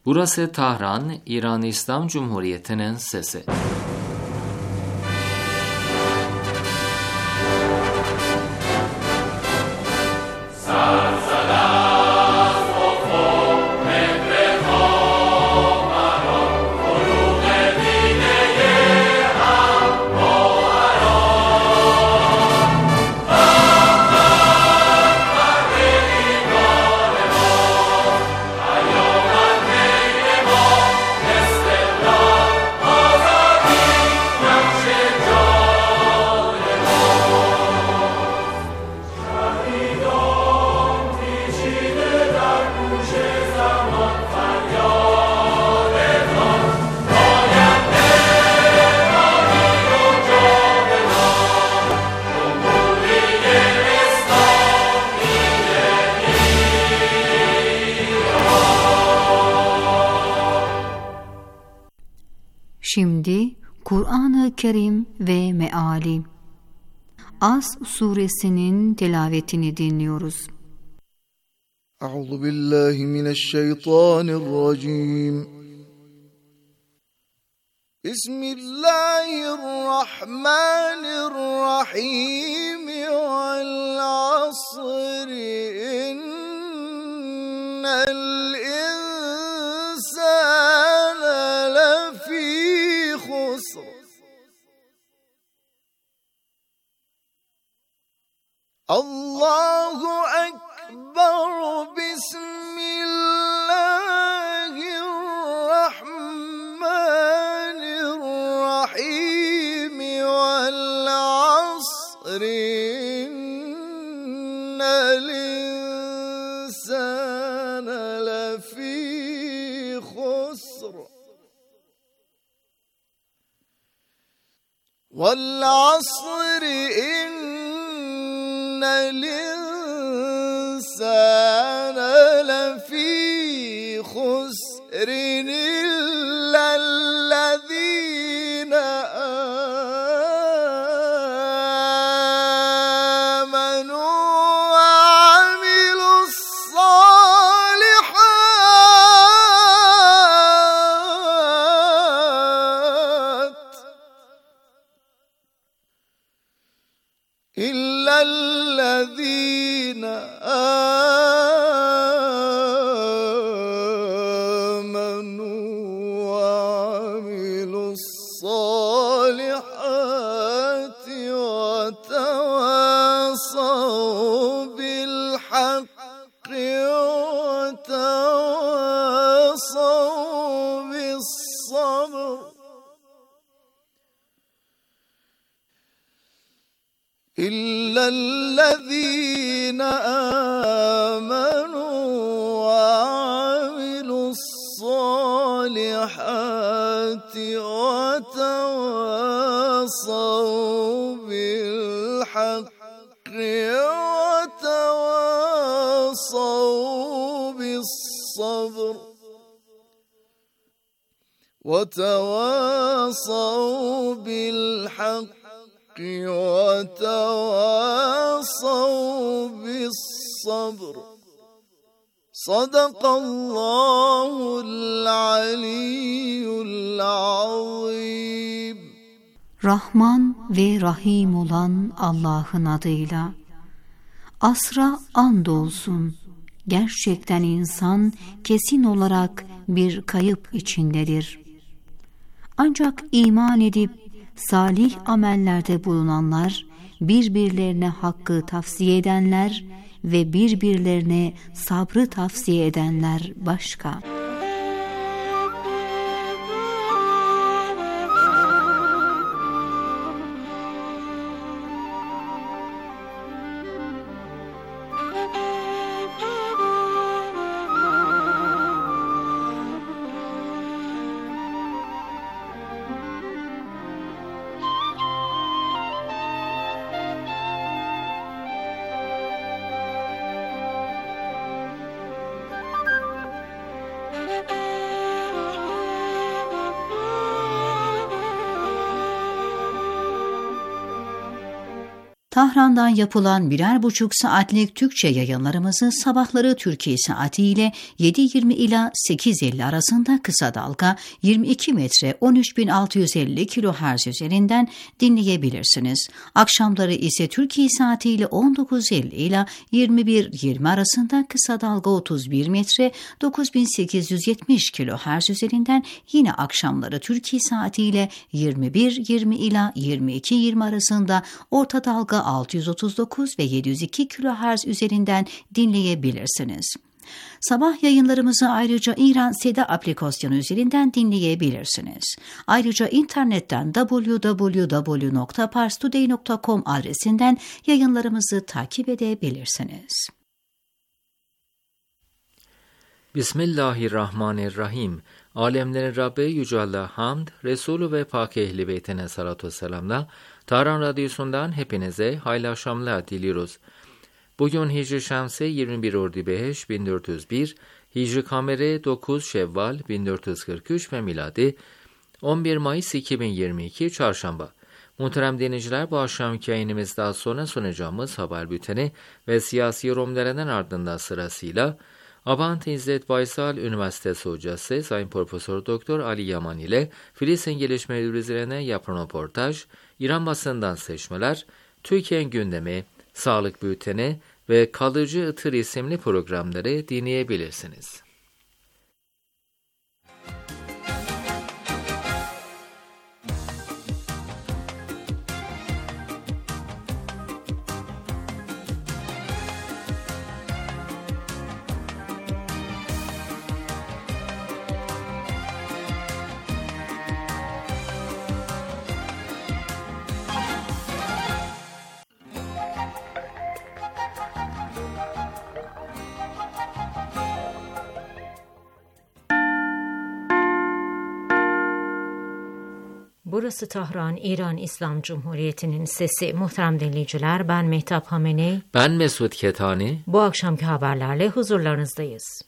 Burası Tahran, İran İslam Cumhuriyeti'nin sesi. Şimdi Kur'an-ı Kerim ve Meali. As suresinin tilavetini dinliyoruz. Euzubillahimineşşeytanirracim. Bismillahirrahmanirrahim. Vel asri innel insane lefî husr. Allahu Ekber. Bismillahirrahmanirrahim. Vel asri innel insane lefî husr. Vel asri innel insane lefî husrin illellezîne âmenû ve amilussâlihât illellezîne الذين آمنوا وعملوا الصالحات وتواصوا بالحق وتواصوا بالصبر وتواصوا بالحق وتواصوا بالصبر. Sadakallahul aliyyul azim. Rahman ve Rahim olan Allah'ın adıyla. Asra andolsun. Gerçekten insan kesin olarak bir kayıp içindedir. Ancak iman edip salih amellerde bulunanlar, birbirlerine hakkı tavsiye edenler ve birbirlerine sabrı tavsiye edenler başka. Tahran'dan yapılan 1,5 saatlik Türkçe yayınlarımızı sabahları Türkiye saati ile 7.20 ila 8.50 arasında kısa dalga 22 metre 13.650 kHz üzerinden dinleyebilirsiniz. Akşamları ise Türkiye saati ile 19.50 ila 21.20 arasında kısa dalga 31 metre 9.870 kHz üzerinden yine akşamları Türkiye saati ile 21.20 ila 22.20 arasında orta dalga 639 ve 702 kHz üzerinden dinleyebilirsiniz. Sabah yayınlarımızı ayrıca İran Seda aplikasyonu üzerinden dinleyebilirsiniz. Ayrıca internetten www.parstoday.com adresinden yayınlarımızı takip edebilirsiniz. Bismillahirrahmanirrahim. Alemlerin Rabbi Yüce Allah hamd, Resulü ve Pak Ehli Beytine salatu selamla Tahran Radyosu'ndan hepinize hayırlı akşamlar diliyoruz. Bugün Hicri Şemsi 21 Ordubeş 1401, Hicri Kameri 9 Şevval 1443 ve miladi 11 Mayıs 2022 Çarşamba. Muhterem dinleyiciler, bu akşamki yayınımızdan sonra sunacağımız haber bülteni ve siyasi yorumlarının ardından sırasıyla Abant İzzet Baysal Üniversitesi hocası Sayın Profesör Doktor Ali Yaman ile Filistin gelişmeleri üzerine yapılan röportaj, İran basından seçmeler, Türkiye'nin gündemi, sağlık bülteni ve kalıcı ıtır isimli programları dinleyebilirsiniz. Burası Tahran, İran İslam Cumhuriyeti'nin sesi. Muhterem dinleyiciler, ben Mehtap Hameney. Ben Mesut Ketani. Bu akşamki haberlerle huzurlarınızdayız.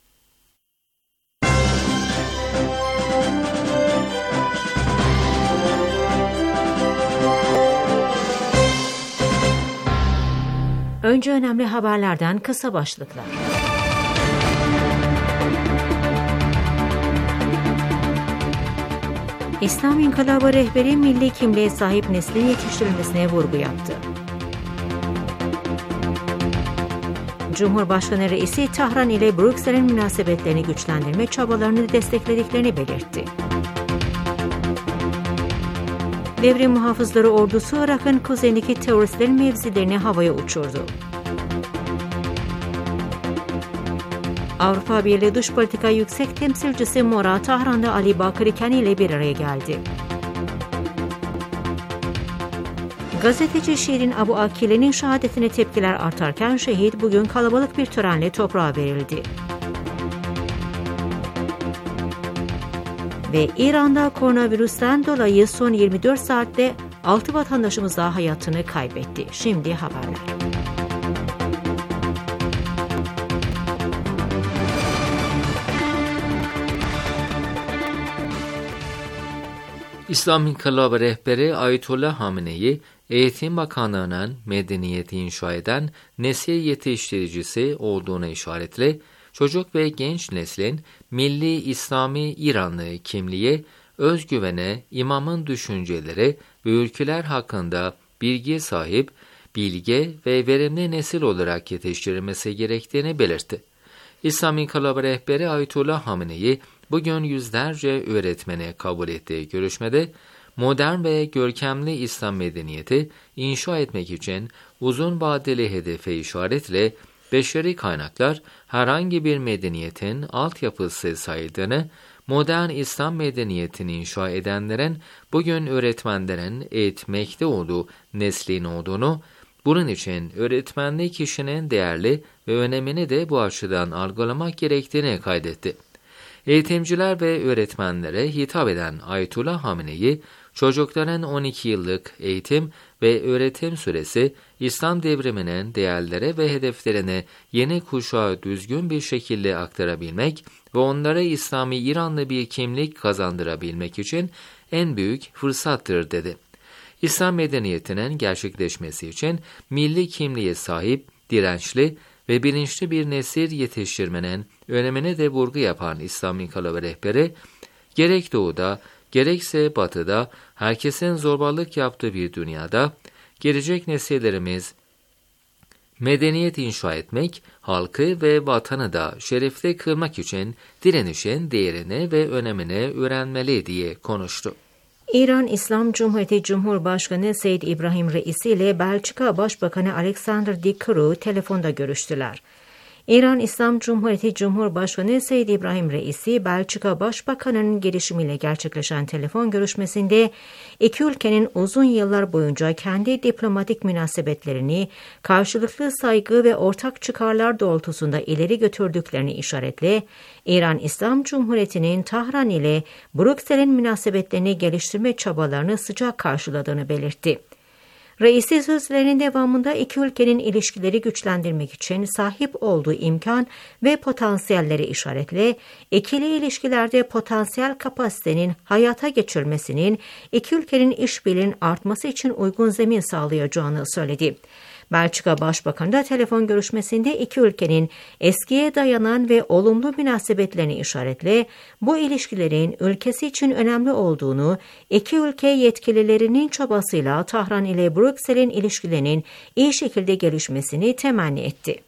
Önce önemli haberlerden kısa başlıklar. İslam İnkılabı rehberi milli kimliğe sahip neslin yetiştirilmesine vurgu yaptı. Cumhurbaşkanı Reisi Tahran ile Brüksel'in münasebetlerini güçlendirme çabalarını desteklediklerini belirtti. Devrim Muhafızları Ordusu Irak'ın kuzeyindeki teröristlerin mevzilerini havaya uçurdu. Avrupa Birliği Dış Politika Yüksek Temsilcisi Mora, Tahran'da Ali Bakır Kani ile bir araya geldi. Gazeteci Şirin Abu Akile'nin şehadetine tepkiler artarken şehit bugün kalabalık bir törenle toprağa verildi. Ve İran'da koronavirüsten dolayı son 24 saatte 6 vatandaşımız daha hayatını kaybetti. Şimdi haberler. İslam İnkılabı rehberi Ayetullah Hamenei, Eğitim Bakanlığı'nın medeniyeti inşa eden nesil yetiştiricisi olduğuna işaretle, çocuk ve genç neslin milli İslami İranlı kimliğe, özgüvene, imamın düşünceleri ve ülkeler hakkında bilgi sahip, bilge ve verimli nesil olarak yetiştirilmesi gerektiğini belirtti. İslam İnkılabı rehberi Ayetullah Hamenei, bugün yüzlerce öğretmene kabul ettiği görüşmede, modern ve görkemli İslam medeniyeti inşa etmek için uzun vadeli hedefe işaretle beşeri kaynaklar herhangi bir medeniyetin altyapısı sayıldığını, modern İslam medeniyetini inşa edenlerin bugün öğretmenlerin eğitmekte olduğu neslin olduğunu, bunun için öğretmenlik kişinin değerli ve önemini de bu açıdan algılamak gerektiğini kaydetti. Eğitimciler ve öğretmenlere hitap eden Ayetullah Hamenei, çocukların 12 yıllık eğitim ve öğretim süresi, İslam devriminin değerlere ve hedeflerine yeni kuşağa düzgün bir şekilde aktarabilmek ve onlara İslami İranlı bir kimlik kazandırabilmek için en büyük fırsattır dedi. İslam medeniyetinin gerçekleşmesi için milli kimliğe sahip, dirençli ve bilinçli bir nesil yetiştirmenin önemine de vurgu yapan İslam inkılabı rehberi, gerek doğuda, gerekse batıda herkesin zorbalık yaptığı bir dünyada, gelecek nesillerimiz medeniyet inşa etmek, halkı ve vatanı da şerefli kılmak için direnişin değerini ve önemini öğrenmeli diye konuştu. İran İslam Cumhuriyeti Cumhurbaşkanı Seyyid İbrahim Reisi ile Belçika Başbakanı Alexander De Croo telefonda görüştüler. İran İslam Cumhuriyeti Cumhurbaşkanı Seyyid İbrahim Reisi, Belçika Başbakanı'nın girişimiyle gerçekleşen telefon görüşmesinde iki ülkenin uzun yıllar boyunca kendi diplomatik münasebetlerini karşılıklı saygı ve ortak çıkarlar doğrultusunda ileri götürdüklerini işaretle, İran İslam Cumhuriyeti'nin Tahran ile Brüksel'in münasebetlerini geliştirme çabalarını sıcak karşıladığını belirtti. Reisi sözlerinin devamında iki ülkenin ilişkileri güçlendirmek için sahip olduğu imkan ve potansiyelleri işaretle, ikili ilişkilerde potansiyel kapasitenin hayata geçirmesinin iki ülkenin işbirliğinin artması için uygun zemin sağlayacağını söyledi. Belçika Başbakanı da telefon görüşmesinde iki ülkenin eskiye dayanan ve olumlu münasebetlerini işaretle, bu ilişkilerin ülkesi için önemli olduğunu, iki ülke yetkililerinin çabasıyla Tahran ile Brüksel'in ilişkilerinin iyi şekilde gelişmesini temenni etti.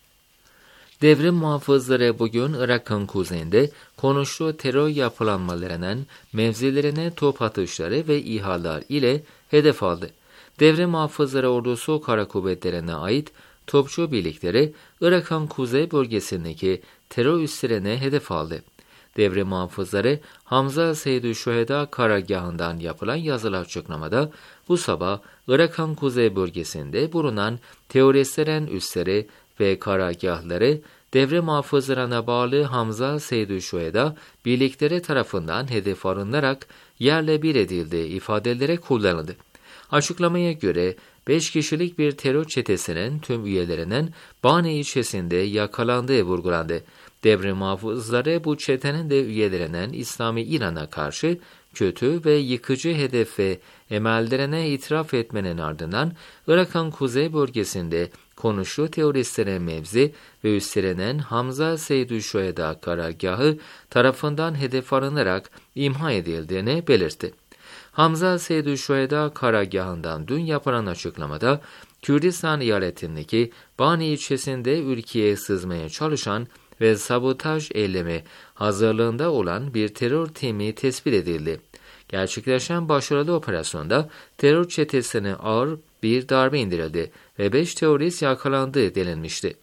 Devrim muhafızları bugün Irak'ın kuzeyinde konuştuğu terör yapılanmalarının mevzilerine top atışları ve İHA'lar ile hedef aldı. Devrim muhafızları ordusu kara kuvvetlerine ait topçu birlikleri Irak'ın kuzey bölgesindeki terör üslerine hedef aldı. Devrim muhafızları Hamza Seyyid-i Şüheda karargahından yapılan yazılı açıklamada bu sabah Irak'ın kuzey bölgesinde bulunan teröristlerin üsleri ve karargahları devrim muhafızlarına bağlı Hamza Seyyid-i Şüheda birlikleri tarafından hedef alınarak yerle bir edildi ifadeleri kullanıldı. Açıklamaya göre 5 kişilik bir terör çetesinin tüm üyelerinin Bani ilçesinde yakalandığı vurgulandı. Devrim muhafızları bu çetenin de üyelerinin İslami İran'a karşı kötü ve yıkıcı hedef ve emellerine itiraf etmenin ardından Irak'ın kuzey bölgesinde konuştuğu teröristlerin mevzi ve üslerinin Hamza Seyyid-i Şüheda karargahı tarafından hedef alınarak imha edildiğini belirtti. Hamza Seyyid-i Şüheda karargahından dün yapılan açıklamada, Kürdistan eyaletindeki Bani ilçesinde ülkeye sızmaya çalışan ve sabotaj eylemi hazırlığında olan bir terör timi tespit edildi. Gerçekleşen başarılı operasyonda terör çetesine ağır bir darbe indirildi ve 5 terörist yakalandı denilmişti.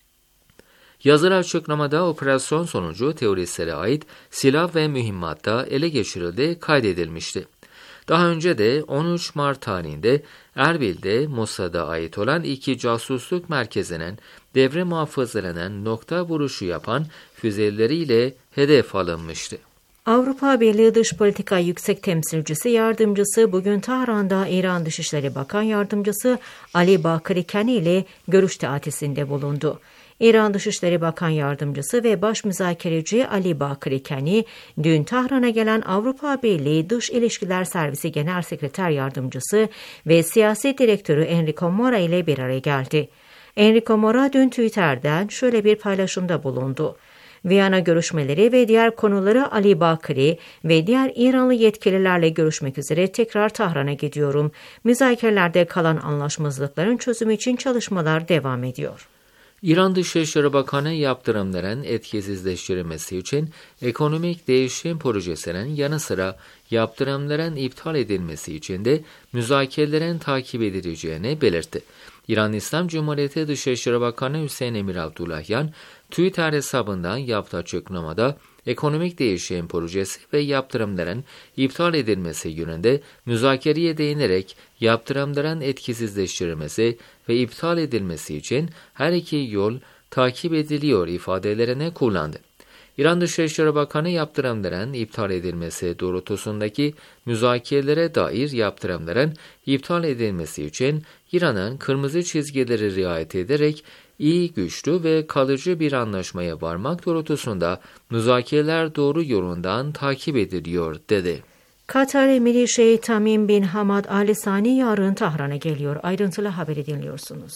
Yazılı açıklamada operasyon sonucu teröristlere ait silah ve mühimmat da ele geçirildiği kaydedilmişti. Daha önce de 13 Mart tarihinde Erbil'de Mossad'a ait olan 2 casusluk merkezinin devrim muhafızlarının nokta vuruşu yapan füzeleriyle hedef alınmıştı. Avrupa Birliği Dış Politika Yüksek Temsilcisi Yardımcısı bugün Tahran'da İran Dışişleri Bakan Yardımcısı Ali Bakiri Kani ile görüş teatisinde bulundu. İran Dışişleri Bakan Yardımcısı ve Başmüzakereci Ali Bakiri Kani, dün Tahran'a gelen Avrupa Birliği Dış İlişkiler Servisi Genel Sekreter Yardımcısı ve Siyasi Direktörü Enrico Mora ile bir araya geldi. Enrico Mora dün Twitter'den şöyle bir paylaşımda bulundu. Viyana görüşmeleri ve diğer konuları Ali Bakiri ve diğer İranlı yetkililerle görüşmek üzere tekrar Tahran'a gidiyorum. Müzakerelerde kalan anlaşmazlıkların çözümü için çalışmalar devam ediyor. İran Dışişleri Bakanı yaptırımların etkisizleştirilmesi için ekonomik değişim projesinin yanı sıra yaptırımların iptal edilmesi için de müzakerelerin takip edileceğini belirtti. İran İslam Cumhuriyeti Dışişleri Bakanı Hüseyin Emir Abdullahyan, Twitter hesabından yaptığı açıklamada ekonomik değişim projesi ve yaptırımların iptal edilmesi yönünde müzakereye değinerek yaptırımların etkisizleştirilmesi ve iptal edilmesi için her iki yol takip ediliyor ifadelerini kullandı. İran Dışişleri Bakanı yaptırımların iptal edilmesi doğrultusundaki müzakerelere dair yaptırımların iptal edilmesi için İran'ın kırmızı çizgileri riayet ederek iyi, güçlü ve kalıcı bir anlaşmaya varmak doğrultusunda müzakereler doğru yolundan takip ediliyor dedi. Katar Emiri Şeyh Tamim bin Hamad Al Sani yarın Tahran'a geliyor. Ayrıntılı haberi dinliyorsunuz.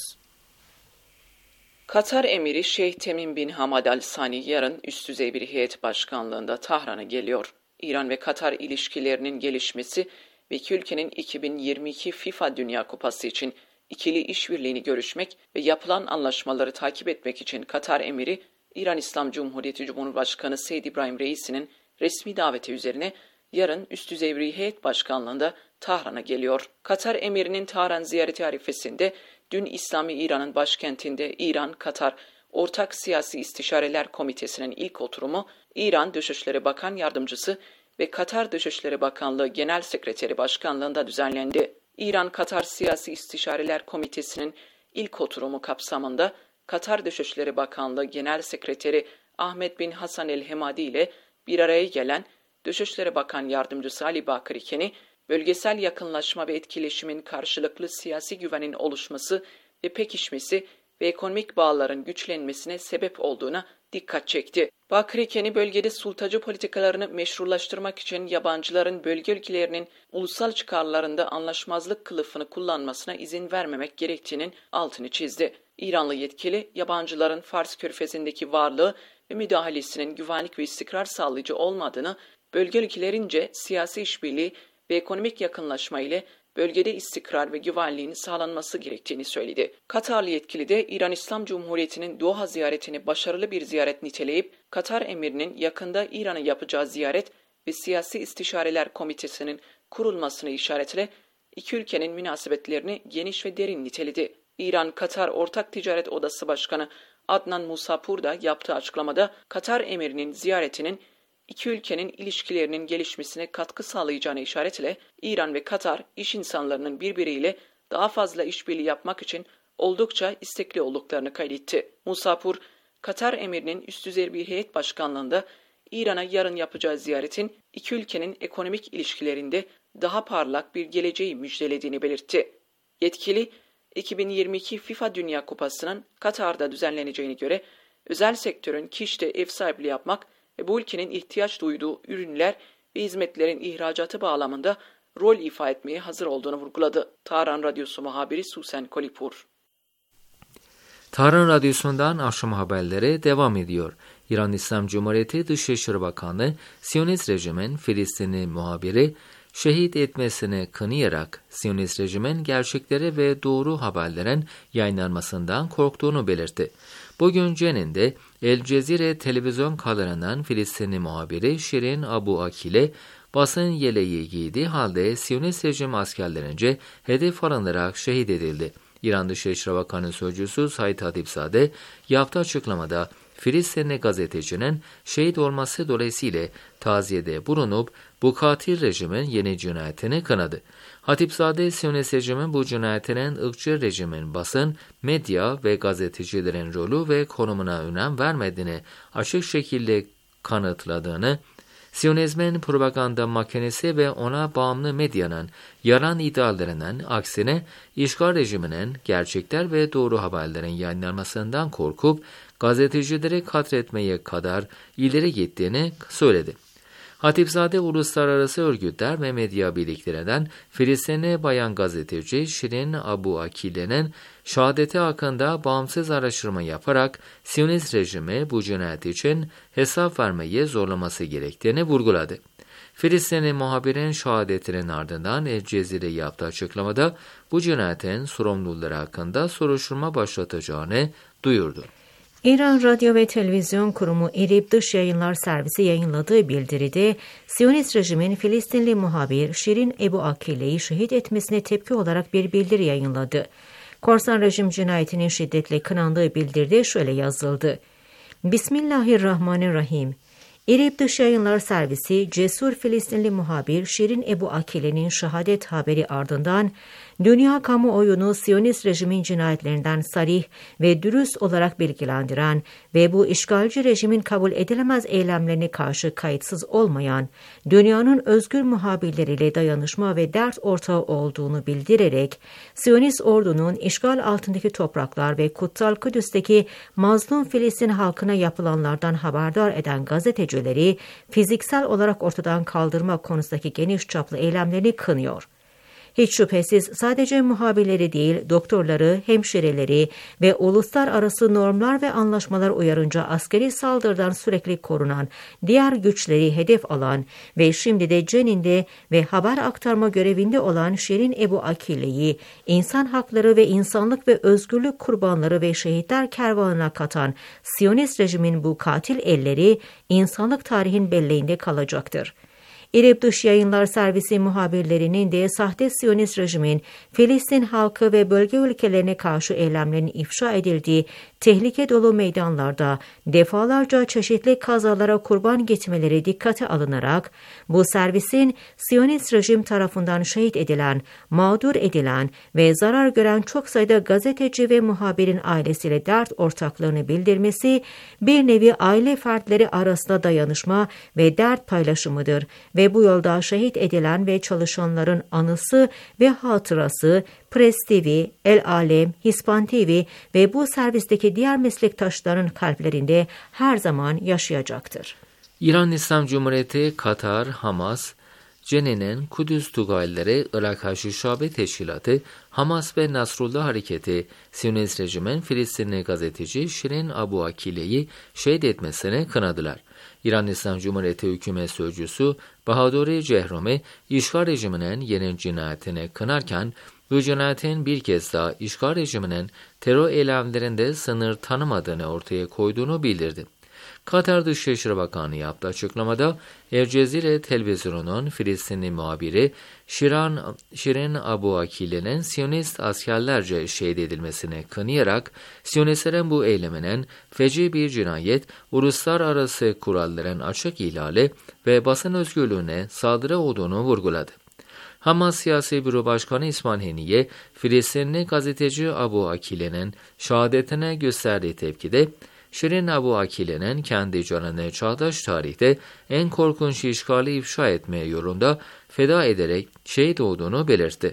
Katar Emiri Şeyh Tamim bin Hamad Al Sani yarın üst düzey bir heyet başkanlığında Tahran'a geliyor. İran ve Katar ilişkilerinin gelişmesi ve iki ülkenin 2022 FIFA Dünya Kupası için ikili işbirliğini görüşmek ve yapılan anlaşmaları takip etmek için Katar Emiri, İran İslam Cumhuriyeti Cumhurbaşkanı Seyyid İbrahim Reisi'nin resmi daveti üzerine yarın üst düzey bir heyet başkanlığında Tahran'a geliyor. Katar Emiri'nin Tahran ziyareti arifesinde dün İslami İran'ın başkentinde İran-Katar Ortak Siyasi İstişareler Komitesi'nin ilk oturumu İran Dışişleri Bakan Yardımcısı ve Katar Dışişleri Bakanlığı Genel Sekreteri Başkanlığında düzenlendi. İran-Katar Siyasi İstişareler Komitesi'nin ilk oturumu kapsamında Katar Dışişleri Bakanlığı Genel Sekreteri Ahmet bin Hasan el-Hemadi ile bir araya gelen Dışişleri Bakan Yardımcısı Ali Bakır Keni, bölgesel yakınlaşma ve etkileşimin karşılıklı siyasi güvenin oluşması ve pekişmesi ve ekonomik bağların güçlenmesine sebep olduğuna dikkat çekti. Bakır Keni, bölgede sultacı politikalarını meşrulaştırmak için yabancıların bölge ülkelerinin ulusal çıkarlarında anlaşmazlık kılıfını kullanmasına izin vermemek gerektiğinin altını çizdi. İranlı yetkili, yabancıların Fars Körfezi'ndeki varlığı ve müdahalesinin güvenlik ve istikrar sağlayıcı olmadığını, bölge ülkelerince siyasi işbirliği ve ekonomik yakınlaşma ile bölgede istikrar ve güvenliğin sağlanması gerektiğini söyledi. Katarlı yetkili de İran İslam Cumhuriyeti'nin Doha ziyaretini başarılı bir ziyaret niteleyip, Katar emirinin yakında İran'a yapacağı ziyaret ve Siyasi İstişareler Komitesi'nin kurulmasını işaretle iki ülkenin münasebetlerini geniş ve derin niteledi. İran-Katar Ortak Ticaret Odası Başkanı Adnan Musapur da yaptığı açıklamada Katar emirinin ziyaretinin iki ülkenin ilişkilerinin gelişmesine katkı sağlayacağına işaretle İran ve Katar iş insanlarının birbiriyle daha fazla işbirliği yapmak için oldukça istekli olduklarını kaydetti. Musapur, Katar emirinin üst düzey bir heyet başkanlığında İran'a yarın yapacağı ziyaretin iki ülkenin ekonomik ilişkilerinde daha parlak bir geleceği müjdelediğini belirtti. Yetkili, 2022 FIFA Dünya Kupası'nın Katar'da düzenleneceğine göre özel sektörün Kiş'te ev sahipliği yapmak ve bu ülkenin ihtiyaç duyduğu ürünler ve hizmetlerin ihracatı bağlamında rol ifade etmeye hazır olduğunu vurguladı. Tahran Radyosu muhabiri Susen Kolipur. Tahran Radyosu'ndan akşam haberleri devam ediyor. İran İslam Cumhuriyeti Dışişleri Bakanı, Siyonist rejimin Filistinli muhabiri şehit etmesini kınayarak Siyonist rejimin gerçekleri ve doğru haberlerin yayınlanmasından korktuğunu belirtti. Bugün Cenin'de El Cezire televizyon kanalından Filistinli muhabiri Şirin Abu Akile basın yeleği giydiği halde Siyonist rejim askerlerince hedef alınarak şehit edildi. İran Dışişleri Bakanı Sözcüsü Said Hatipzade yaptığı açıklamada Filistinli gazetecinin şehit olması dolayısıyla taziyede bulunup bu katil rejimin yeni cinayetini kınadı. Hatipzade, Siyonist rejimin bu cinayetinin ırkçı rejimin basın, medya ve gazetecilerin rolü ve konumuna önem vermediğini açık şekilde kanıtladığını, Siyonizmin propaganda makinesi ve ona bağımlı medyanın yalan iddialarının aksine işgal rejiminin gerçekler ve doğru haberlerin yayınlanmasından korkup gazetecileri katletmeye kadar ileri gittiğini söyledi. Hatipzade, uluslararası örgütler ve medya birliklerinden Filistinli bayan gazeteci Şirin Abu Akile'nin şehadeti hakkında bağımsız araştırma yaparak Siyonist rejimi bu cinayet için hesap vermeyi zorlaması gerektiğini vurguladı. Filistinli muhabirin şehadetinin ardından El Cezire yaptığı açıklamada bu cinayetin sorumluları hakkında soruşturma başlatacağını duyurdu. İran Radyo ve Televizyon Kurumu İRİB Dış Yayınlar Servisi yayınladığı bildiride Siyonist rejimin Filistinli muhabir Şirin Ebu Akile'yi şehit etmesine tepki olarak bir bildiri yayınladı. Korsan rejim cinayetinin şiddetle kınandığı bildiride şöyle yazıldı. Bismillahirrahmanirrahim. İRİB Dış Yayınlar Servisi, cesur Filistinli muhabir Şirin Ebu Akile'nin şehadet haberi ardından dünya kamuoyunu Siyonist rejimin cinayetlerinden sarih ve dürüst olarak bilgilendiren ve bu işgalci rejimin kabul edilemez eylemlerine karşı kayıtsız olmayan, dünyanın özgür muhabirleriyle dayanışma ve dert ortağı olduğunu bildirerek, Siyonist ordunun işgal altındaki topraklar ve Kutsal Kudüs'teki mazlum Filistin halkına yapılanlardan haberdar eden gazetecileri fiziksel olarak ortadan kaldırma konusundaki geniş çaplı eylemlerini kınıyor. Hiç şüphesiz sadece muhabirleri değil, doktorları, hemşireleri ve uluslararası normlar ve anlaşmalar uyarınca askeri saldırıdan sürekli korunan diğer güçleri hedef alan ve şimdi de Cenin'de ve haber aktarma görevinde olan Şirin Ebu Akile'yi insan hakları ve insanlık ve özgürlük kurbanları ve şehitler kervanına katan Siyonist rejimin bu katil elleri insanlık tarihin belleğinde kalacaktır. İrib Dış Yayınlar Servisi muhabirlerinin de sahte Siyonist rejimin Filistin halkı ve bölge ülkelerine karşı eylemlerinin ifşa edildiği tehlike dolu meydanlarda defalarca çeşitli kazalara kurban gitmeleri dikkate alınarak bu servisin Siyonist rejim tarafından şehit edilen, mağdur edilen ve zarar gören çok sayıda gazeteci ve muhabirin ailesiyle dert ortaklığını bildirmesi bir nevi aile fertleri arasında dayanışma ve dert paylaşımıdır ve bu yolda şehit edilen ve çalışanların anısı ve hatırası Press TV, El Alem, Hispan TV ve bu servisteki diğer meslektaşların kalplerinde her zaman yaşayacaktır. İran İslam Cumhuriyeti, Katar, Hamas, Cenin'in Kudüs Tugaylıları, Irak Haçlı Şabe Teşkilatı, Hamas ve Nasrullah Hareketi, Siyonist rejimin Filistinli gazeteci Şirin Abu Akile'yi şehit etmesini kınadılar. İran İslam Cumhuriyeti Hükümet Sözcüsü Bahadori Cehromi, işgal rejiminin yeni cinayetini kınarken, bu cinayetin bir kez daha işgal rejiminin terör eylemlerinde sınır tanımadığını ortaya koyduğunu bildirdi. Katar Dışişleri Bakanı yaptığı açıklamada El Cezire televizyonunun Filistinli muhabiri Şirin Abu Akile'nin Siyonist askerlerce şehit edilmesine kınayarak Siyonistlerin bu eyleminin feci bir cinayet, uluslararası kuralların açık ihlali ve basın özgürlüğüne saldırı olduğunu vurguladı. Hamas Siyasi Büro Başkanı İsmail Haniye, Filistinli gazeteci Abu Akile'nin şehadetine gösterdiği tepkide, Şirin Abu Akile'nin kendi canını çağdaş tarihte en korkunç işgali ifşa etmeye yolunda feda ederek şehit olduğunu belirtti.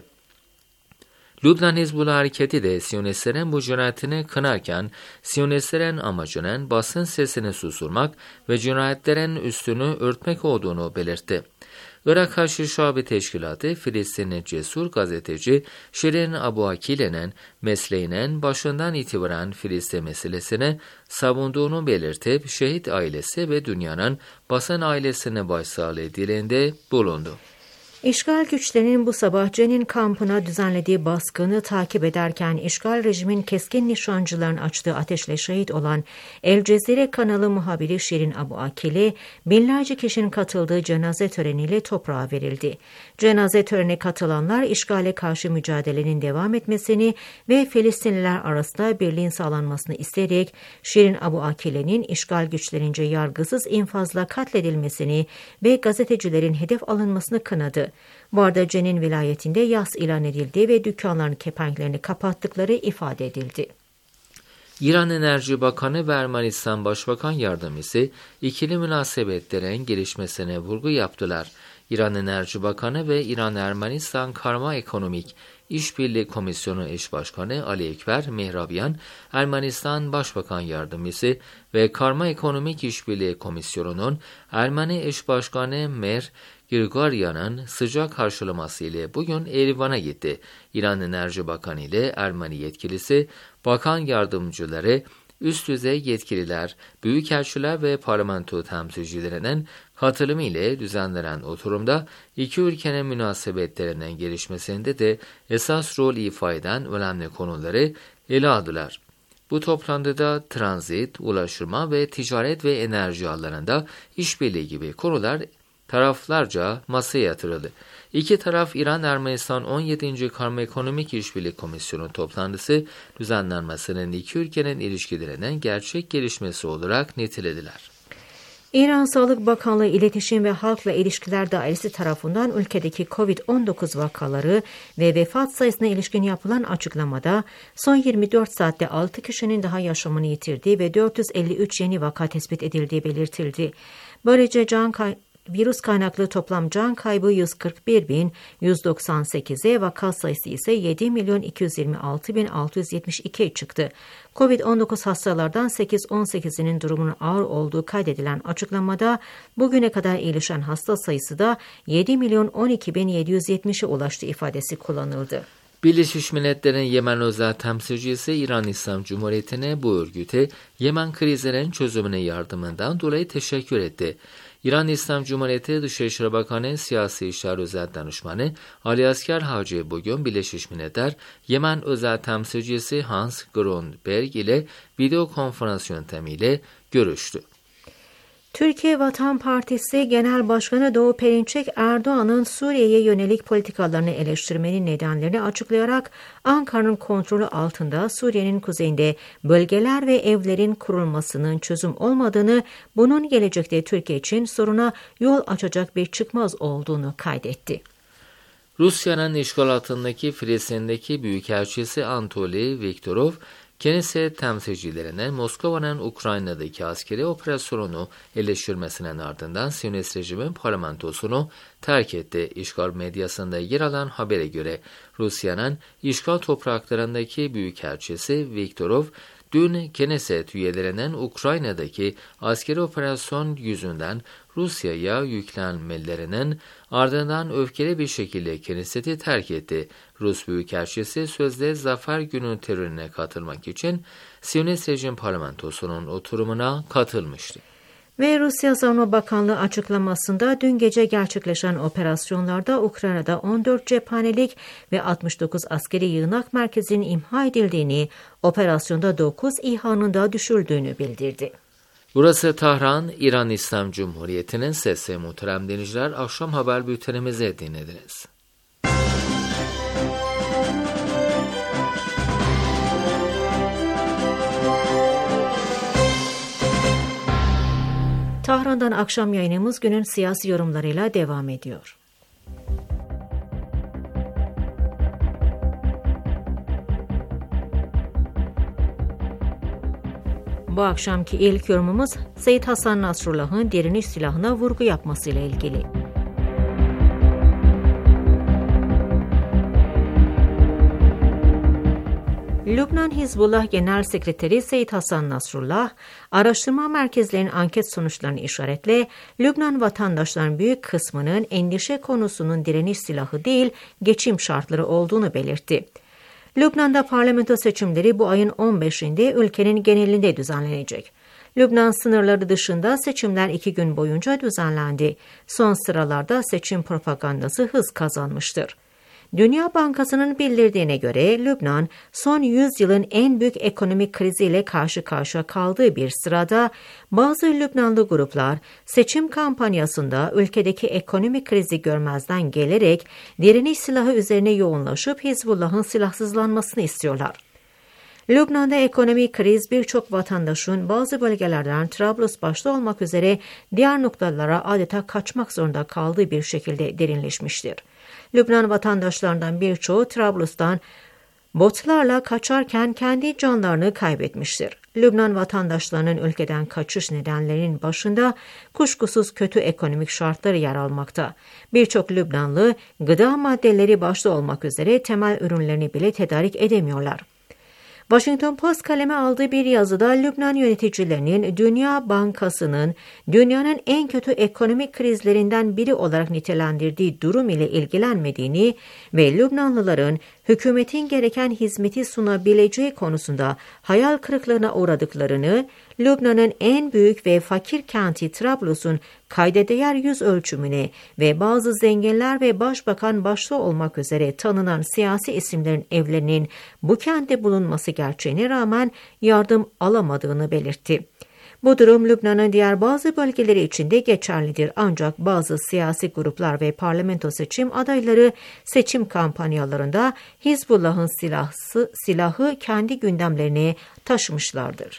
Lübnan Hizbullah Hareketi de Siyonistlerin bu cinayetini kınarken, Siyonistlerin amacının basın sesini susturmak ve cinayetlerin üstünü örtmek olduğunu belirtti. Irak Haçlı Şabe Teşkilatı, Filistinli cesur gazeteci Şirin Abu Akile'nin mesleğinin başından itibaren Filistin meselesini savunduğunu belirtip şehit ailesi ve dünyanın basın ailesine başsağlığı dileğinde bulundu. İşgal güçlerinin bu sabah Cenin kampına düzenlediği baskını takip ederken işgal rejimin keskin nişancıların açtığı ateşle şehit olan El Cezire kanalı muhabiri Şirin Abu Akile, binlerce kişinin katıldığı cenaze töreniyle toprağa verildi. Cenaze törenine katılanlar işgale karşı mücadelenin devam etmesini ve Filistinliler arasında birliğin sağlanmasını isteyerek Şirin Abu Akile'nin işgal güçlerince yargısız infazla katledilmesini ve gazetecilerin hedef alınmasını kınadı. Bu arada Cenin vilayetinde yas ilan edildi ve dükkanların kepenklerini kapattıkları ifade edildi. İran Enerji Bakanı ve Ermenistan Başbakan Yardımcısı ikili münasebetlerin gelişmesine vurgu yaptılar. İran Enerji Bakanı ve İran-Ermenistan Karma Ekonomik İşbirliği Komisyonu Eş Başkanı Ali Ekber Mehrabyan, Ermenistan Başbakan Yardımcısı ve Karma Ekonomik İşbirliği Komisyonu'nun Ermeni Eş Başkanı Mer Grigoryan'ın sıcak karşılaması ile bugün Erivan'a gitti. İran Enerji Bakanı ile Ermeni yetkilisi, bakan yardımcıları, üst düzey yetkililer, büyükelçiler ve parlamento temsilcilerinin katılımı ile düzenlenen oturumda iki ülkenin münasebetlerinin gelişmesinde de esas rol ifa eden önemli konuları ele aldılar. Bu toplantıda transit, ulaştırma ve ticaret ve enerji alanında işbirliği gibi konular taraflarca masaya yatırıldı. İki taraf İran-Ermenistan 17. Karma Ekonomik İşbirliği Komisyonu toplantısı düzenlenmesinin iki ülkenin ilişkilerinin gerçek gelişmesi olarak nitelediler. İran Sağlık Bakanlığı İletişim ve Halkla İlişkiler Dairesi tarafından ülkedeki COVID-19 vakaları ve vefat sayısına ilişkin yapılan açıklamada son 24 saatte 6 kişinin daha yaşamını yitirdiği ve 453 yeni vaka tespit edildiği belirtildi. Böylece virüs kaynaklı toplam can kaybı 141.198'e, vaka sayısı ise 7.226.672'ye çıktı. COVID-19 hastalardan 8-18'inin durumunun ağır olduğu kaydedilen açıklamada bugüne kadar iyileşen hasta sayısı da 7.012.770'e ulaştı ifadesi kullanıldı. Birleşmiş Milletler'in Yemen özel temsilcisi İran İslam Cumhuriyeti'ne bu örgüte Yemen krizlerinin çözümüne yardımından dolayı teşekkür etti. İran İslam Cumhuriyeti Dışişleri Bakanı Siyasi İşler Özel Danışmanı Ali Asgar Hacı bugün Birleşmiş Milletler Yemen özel temsilcisi Hans Grundberg ile video konferans yöntemiyle görüştü. Türkiye Vatan Partisi Genel Başkanı Doğu Perinçek, Erdoğan'ın Suriye'ye yönelik politikalarını eleştirmenin nedenlerini açıklayarak Ankara'nın kontrolü altında Suriye'nin kuzeyinde bölgeler ve evlerin kurulmasının çözüm olmadığını, bunun gelecekte Türkiye için soruna yol açacak bir çıkmaz olduğunu kaydetti. Rusya'nın işgal altındaki Filistin'deki Büyükelçisi Anatoly Viktorov, Knesset temsilcilerine Moskova'nın Ukrayna'daki askeri operasyonunu eleştirmesinin ardından Siyonist rejimin parlamentosunu terk etti. İşgal medyasında yer alan habere göre Rusya'nın işgal topraklarındaki Büyükelçisi Viktorov, dün Knesset üyelerinin Ukrayna'daki askeri operasyon yüzünden Rusya'ya yüklenmelerinin ardından öfkeli bir şekilde Knesset'i terk etti. Rus Büyükelçisi sözde Zafer Günü törenine katılmak için Siyonist rejim parlamentosunun oturumuna katılmıştı. Ve Rusya Savunma Bakanlığı açıklamasında dün gece gerçekleşen operasyonlarda Ukrayna'da 14 cephanelik ve 69 askeri yığınak merkezinin imha edildiğini, operasyonda 9 İHA'nın da düşürüldüğünü bildirdi. Burası Tahran, İran İslam Cumhuriyeti'nin sesi. Muhterem dinleyiciler, akşam haber bültenimizi dinlediniz. Tahran'dan akşam yayınımız günün siyasi yorumlarıyla devam ediyor. Bu akşamki ilk yorumumuz Seyyid Hasan Nasrullah'ın direniş silahına vurgu yapmasıyla ilgili. Lübnan Hizbullah Genel Sekreteri Seyyid Hasan Nasrullah, araştırma merkezlerinin anket sonuçlarını işaretle, Lübnan vatandaşlarının büyük kısmının endişe konusunun direniş silahı değil, geçim şartları olduğunu belirtti. Lübnan'da parlamento seçimleri bu ayın 15'inde ülkenin genelinde düzenlenecek. Lübnan sınırları dışında seçimler 2 gün boyunca düzenlendi. Son sıralarda seçim propagandası hız kazanmıştır. Dünya Bankası'nın bildirdiğine göre Lübnan son 100 yılın en büyük ekonomik kriziyle karşı karşıya kaldığı bir sırada bazı Lübnanlı gruplar seçim kampanyasında ülkedeki ekonomik krizi görmezden gelerek direniş silahı üzerine yoğunlaşıp Hizbullah'ın silahsızlanmasını istiyorlar. Lübnan'da ekonomik kriz birçok vatandaşın bazı bölgelerden Trablus başta olmak üzere diğer noktalara adeta kaçmak zorunda kaldığı bir şekilde derinleşmiştir. Lübnan vatandaşlarından birçoğu Trablus'tan botlarla kaçarken kendi canlarını kaybetmiştir. Lübnan vatandaşlarının ülkeden kaçış nedenlerinin başında kuşkusuz kötü ekonomik şartları yer almakta. Birçok Lübnanlı gıda maddeleri başta olmak üzere temel ürünlerini bile tedarik edemiyorlar. Washington Post kaleme aldığı bir yazıda Lübnan yöneticilerinin Dünya Bankası'nın dünyanın en kötü ekonomik krizlerinden biri olarak nitelendirdiği durum ile ilgilenmediğini ve Lübnanlıların hükümetin gereken hizmeti sunabileceği konusunda hayal kırıklığına uğradıklarını, Lübnan'ın en büyük ve fakir kenti Trablus'un kayda değer yüz ölçümüne ve bazı zenginler ve başbakan başta olmak üzere tanınan siyasi isimlerin evlerinin bu kentte bulunması gerçeğine rağmen yardım alamadığını belirtti. Bu durum Lübnan'ın diğer bazı bölgeleri için de geçerlidir, ancak bazı siyasi gruplar ve parlamento seçim adayları seçim kampanyalarında Hizbullah'ın silahı kendi gündemlerine taşımışlardır.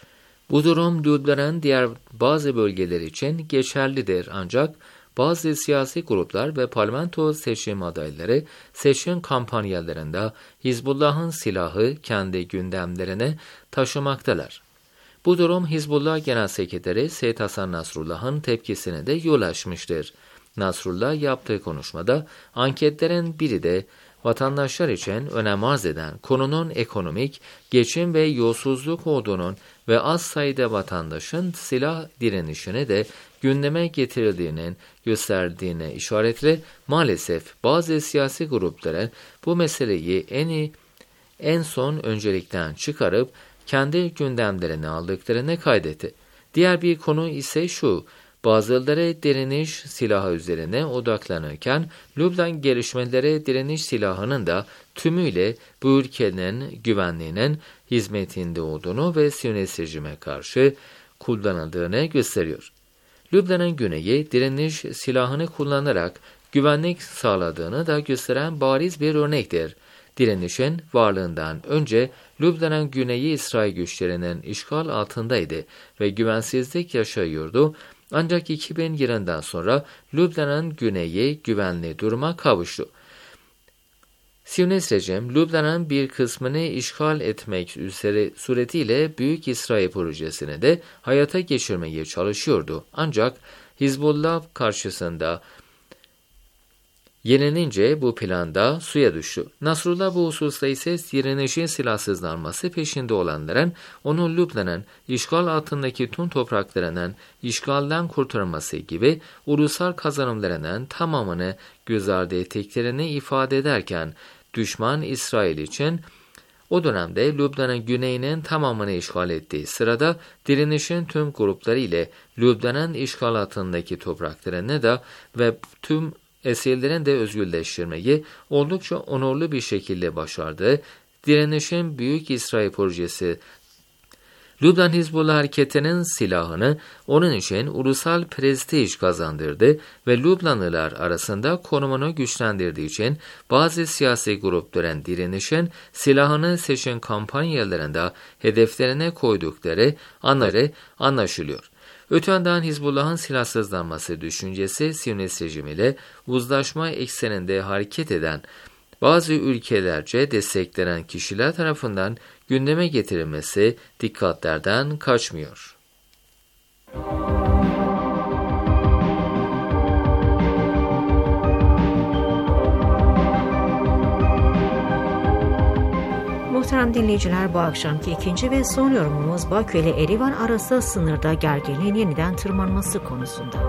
Bu durum Lübnan'ın diğer bazı bölgeler için geçerlidir ancak bazı siyasi gruplar ve parlamento seçim adayları seçim kampanyalarında Hizbullah'ın silahı kendi gündemlerine taşımaktalar. Bu durum Hizbullah Genel Sekreteri Seyyid Hasan Nasrullah'ın tepkisine de yol açmıştır. Nasrullah yaptığı konuşmada anketlerin biri de vatandaşlar için önem arz eden konunun ekonomik, geçim ve yolsuzluk olduğunun ve az sayıda vatandaşın silah direnişine de gündeme getirildiğinin gösterdiğine işaretle maalesef bazı siyasi grupların bu meseleyi en son öncelikten çıkarıp kendi gündemlerine aldıklarını kaydetti. Diğer bir konu ise şu: bazıları direniş silahı üzerine odaklanırken Lübnan gelişmeleri direniş silahının da tümüyle bu ülkenin güvenliğinin hizmetinde olduğunu ve Siyonist rejime karşı kullanıldığını gösteriyor. Lübnan'ın güneyi direniş silahını kullanarak güvenlik sağladığını da gösteren bariz bir örnektir. Direnişin varlığından önce Lübnan'ın güneyi İsrail güçlerinin işgal altındaydı ve güvensizlik yaşıyordu. Ancak 2000 yılından sonra Lübnan'ın güneyi güvenli duruma kavuştu. Siyonist rejim, Lübnan'ın bir kısmını işgal etmek suretiyle Büyük İsrail projesini de hayata geçirmeye çalışıyordu. Ancak Hizbullah karşısında yenilince bu planda suya düştü. Nasrullah bu hususta ise direnişin silahsızlanması peşinde olanların onu Lübnan'ın işgal altındaki tüm topraklarının işgalden kurtarması gibi ulusal kazanımlarının tamamını göz ardı ettiklerini ifade ederken düşman İsrail için o dönemde Lübnan'ın güneyinin tamamını işgal ettiği sırada direnişin tüm grupları ile Lübnan'ın işgal altındaki topraklarını da ve tüm esirlerin de özgürleştirmeyi oldukça onurlu bir şekilde başardı. Direnişin Büyük İsrail projesi Lübnan Hizbullah hareketinin silahını onun için ulusal prestij kazandırdı ve Lübnanlılar arasında konumunu güçlendirdiği için bazı siyasi grupların direnişin silahını seçim kampanyalarında hedeflerine koydukları anlaşılıyor. Öte yandan Hizbullah'ın silahsızlanması düşüncesi Siyonist rejimiyle uzlaşma ekseninde hareket eden bazı ülkelerce desteklenen kişiler tarafından gündeme getirilmesi dikkatlerden kaçmıyor. Muhterem dinleyiciler, bu akşamki ikinci ve son yorumumuz Bakü ile Erivan arası sınırda gerginliğin yeniden tırmanması konusunda.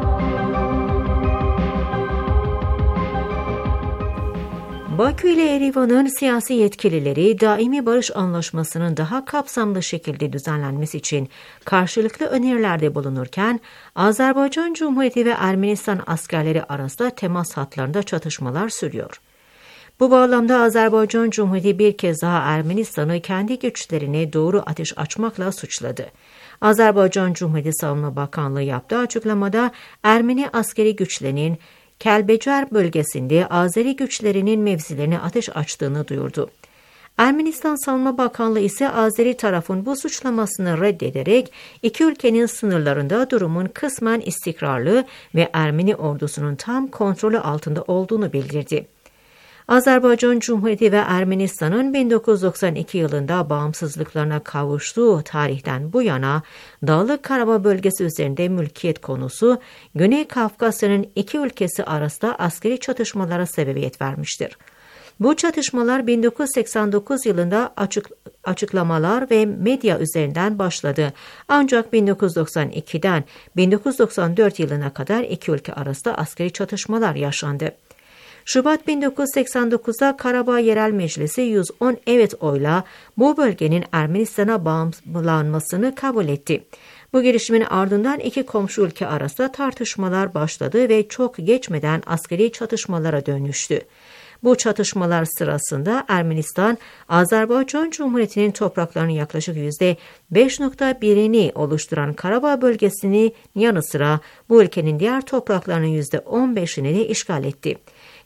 Bakü ile Erivan'ın siyasi yetkilileri daimi barış anlaşmasının daha kapsamlı şekilde düzenlenmesi için karşılıklı önerilerde bulunurken Azerbaycan Cumhuriyeti ve Ermenistan askerleri arasında temas hatlarında çatışmalar sürüyor. Bu bağlamda Azerbaycan Cumhuriyeti bir kez daha Ermenistan'ı kendi güçlerine doğru ateş açmakla suçladı. Azerbaycan Cumhuriyeti Savunma Bakanlığı yaptığı açıklamada Ermeni askeri güçlerinin Kelbecer bölgesinde Azeri güçlerinin mevzilerine ateş açtığını duyurdu. Ermenistan Savunma Bakanlığı ise Azeri tarafın bu suçlamasını reddederek iki ülkenin sınırlarında durumun kısmen istikrarlı ve Ermeni ordusunun tam kontrolü altında olduğunu bildirdi. Azerbaycan Cumhuriyeti ve Ermenistan'ın 1992 yılında bağımsızlıklarına kavuştuğu tarihten bu yana Dağlık Karabağ bölgesi üzerinde mülkiyet konusu Güney Kafkasya'nın iki ülkesi arasında askeri çatışmalara sebebiyet vermiştir. Bu çatışmalar 1989 yılında açıklamalar ve medya üzerinden başladı. Ancak 1992'den 1994 yılına kadar iki ülke arasında askeri çatışmalar yaşandı. Şubat 1989'da Karabağ Yerel Meclisi 110 evet oyla bu bölgenin Ermenistan'a bağımlanmasını kabul etti. Bu gelişmenin ardından iki komşu ülke arasında tartışmalar başladı ve çok geçmeden askeri çatışmalara dönüştü. Bu çatışmalar sırasında Ermenistan, Azerbaycan Cumhuriyeti'nin topraklarının yaklaşık %5.1'ini oluşturan Karabağ bölgesinin yanı sıra bu ülkenin diğer topraklarının %15'ini de işgal etti.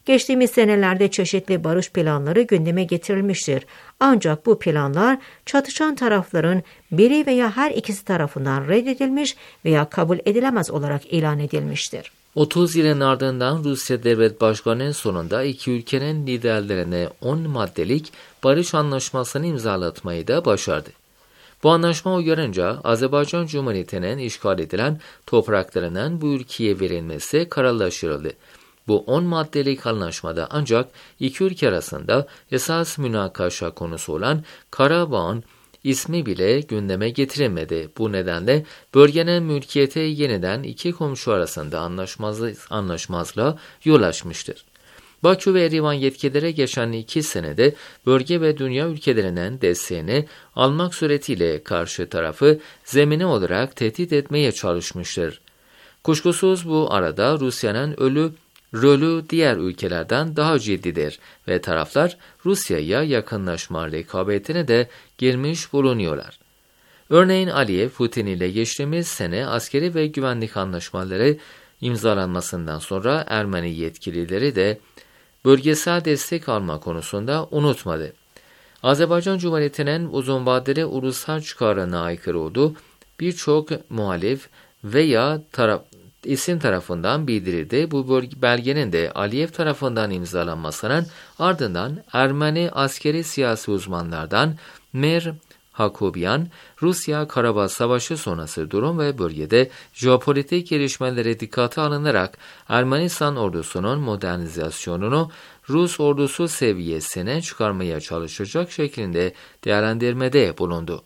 Geçtiğimiz senelerde çeşitli barış planları gündeme getirilmiştir. Ancak bu planlar çatışan tarafların biri veya her ikisi tarafından reddedilmiş veya kabul edilemez olarak ilan edilmiştir. 30 yılın ardından Rusya Devlet Başkanı sonunda iki ülkenin liderlerine 10 maddelik barış anlaşmasını imzalatmayı da başardı. Bu anlaşma uyarınca Azerbaycan Cumhuriyeti'nin işgal edilen topraklarının bu ülkeye verilmesi kararlaştırıldı. Bu 10 maddelik anlaşmada ancak iki ülke arasında esas münakaşa konusu olan Karabağ'ın ismi bile gündeme getirilmedi. Bu nedenle bölgenin mülkiyeti yeniden iki komşu arasında anlaşmazlığa yol açmıştır. Bakü ve Erivan yetkilileri geçen 2 senede bölge ve dünya ülkelerinin desteğini almak suretiyle karşı tarafı zemini olarak tehdit etmeye çalışmıştır. Kuşkusuz bu arada Rusya'nın rolü diğer ülkelerden daha ciddidir ve taraflar Rusya'ya yakınlaşma rekabetine de girmiş bulunuyorlar. Örneğin Aliyev, Putin ile geçtiğimiz sene askeri ve güvenlik anlaşmaları imzalanmasından sonra Ermeni yetkilileri de bölgesel destek alma konusunda unutmadı. Azerbaycan Cumhuriyeti'nin uzun vadeli ulusal çıkarına aykırı olduğu birçok muhalif veya isim tarafından bildirildi. Bu belgenin de Aliyev tarafından imzalanmasının ardından Ermeni askeri siyasi uzmanlardan Mer Hakobyan, Rusya Karabağ Savaşı sonrası durum ve bölgede jeopolitik gelişmelere dikkate alınarak Ermenistan ordusunun modernizasyonunu Rus ordusu seviyesine çıkarmaya çalışacak şeklinde değerlendirmede bulundu.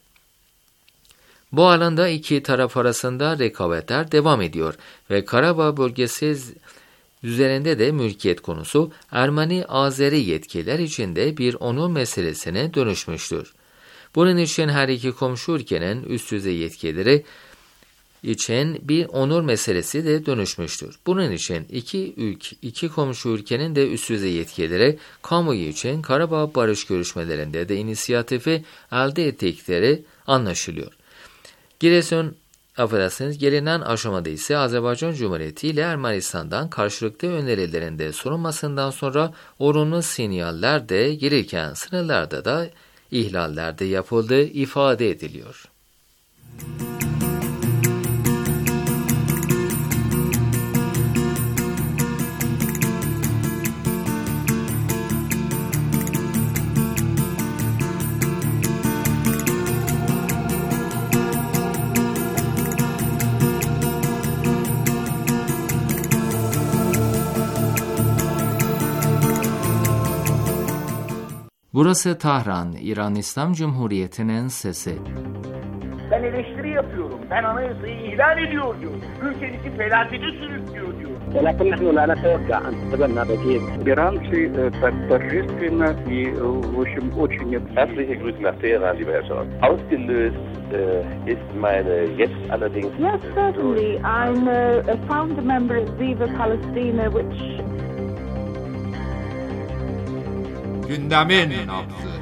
Bu alanda iki taraf arasında rekabetler devam ediyor ve Karabağ bölgesi üzerinde de mülkiyet konusu Ermeni-Azeri yetkililer için de bir onur meselesine dönüşmüştür. Bunun için her iki komşu ülkenin üst düzey yetkilileri için bir onur meselesi de dönüşmüştür. Bunun için iki komşu ülkenin de üst düzey yetkilileri kamuoyu için Karabağ barış görüşmelerinde de inisiyatifi elde ettikleri anlaşılıyor. Gelinen aşamada ise Azerbaycan Cumhuriyeti ile Ermenistan'dan karşılıklı önerilerinde sorulmasından sonra olumlu sinyaller de gelirken sınırlarda da ihlaller de yapıldığı ifade ediliyor. Burası Tahran, İran İslam Cumhuriyeti'nin sesi. Ben eleştiri yapıyorum. Ben anayasayı ihlal ediyor diyor. Ülkenizi felakete sürüklüyor diyor. ولكن نحن لا نتوقع أن تقبلنا بديل. Иранцы торжественно и, в общем, очень... Herzliche Grüße nach Teheran, lieber Herr Scholz. Ausgelöst ist meine jetzt allerdings... Yes, certainly. I'm a founder member of Viva Palestina, which... Gündemin nabzı.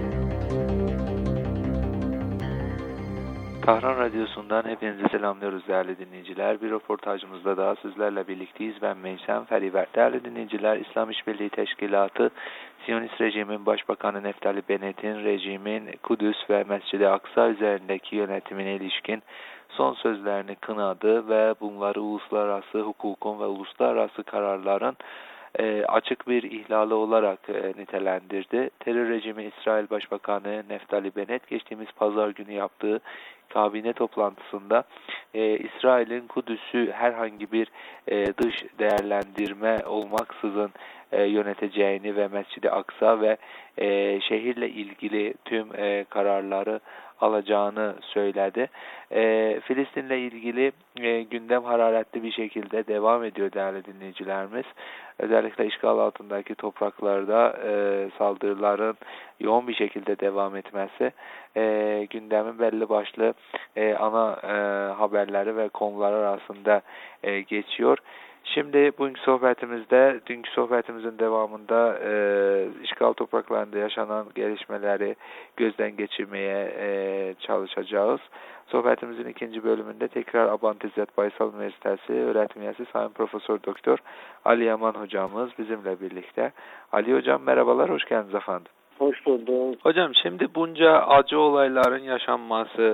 Tahran Radyosu'ndan hepinizi selamlıyoruz değerli dinleyiciler. Bir röportajımızda daha sizlerle birlikteyiz. Ben Meysem Feriver. Değerli dinleyiciler, İslam İşbirliği Teşkilatı, Siyonist rejimin Başbakanı Neftali Bennett'in rejimin Kudüs ve Mescid-i Aksa üzerindeki yönetimine ilişkin son sözlerini kınadı ve bunları uluslararası hukukun ve uluslararası kararların açık bir ihlali olarak nitelendirdi. Terör rejimi İsrail Başbakanı Neftali Bennett geçtiğimiz pazar günü yaptığı kabine toplantısında İsrail'in Kudüs'ü herhangi bir dış değerlendirme olmaksızın yöneteceğini ve Mescid-i Aksa ve şehirle ilgili tüm kararları alacağını söyledi. Filistin'le ilgili gündem hararetli bir şekilde devam ediyor değerli dinleyicilerimiz. Özellikle işgal altındaki topraklarda saldırıların yoğun bir şekilde devam etmesi gündemin belli başlı ana haberleri ve konular arasında geçiyor. Şimdi bugünkü sohbetimizde, dünkü sohbetimizin devamında işgal topraklarında yaşanan gelişmeleri gözden geçirmeye çalışacağız. Sohbetimizin ikinci bölümünde tekrar Abant İzzet Baysal Üniversitesi öğretim üyesi Sayın Profesör Doktor Ali Yaman hocamız bizimle birlikte. Ali hocam merhabalar, hoş geldiniz efendim. Hoş bulduk. Hocam şimdi bunca acı olayların yaşanması,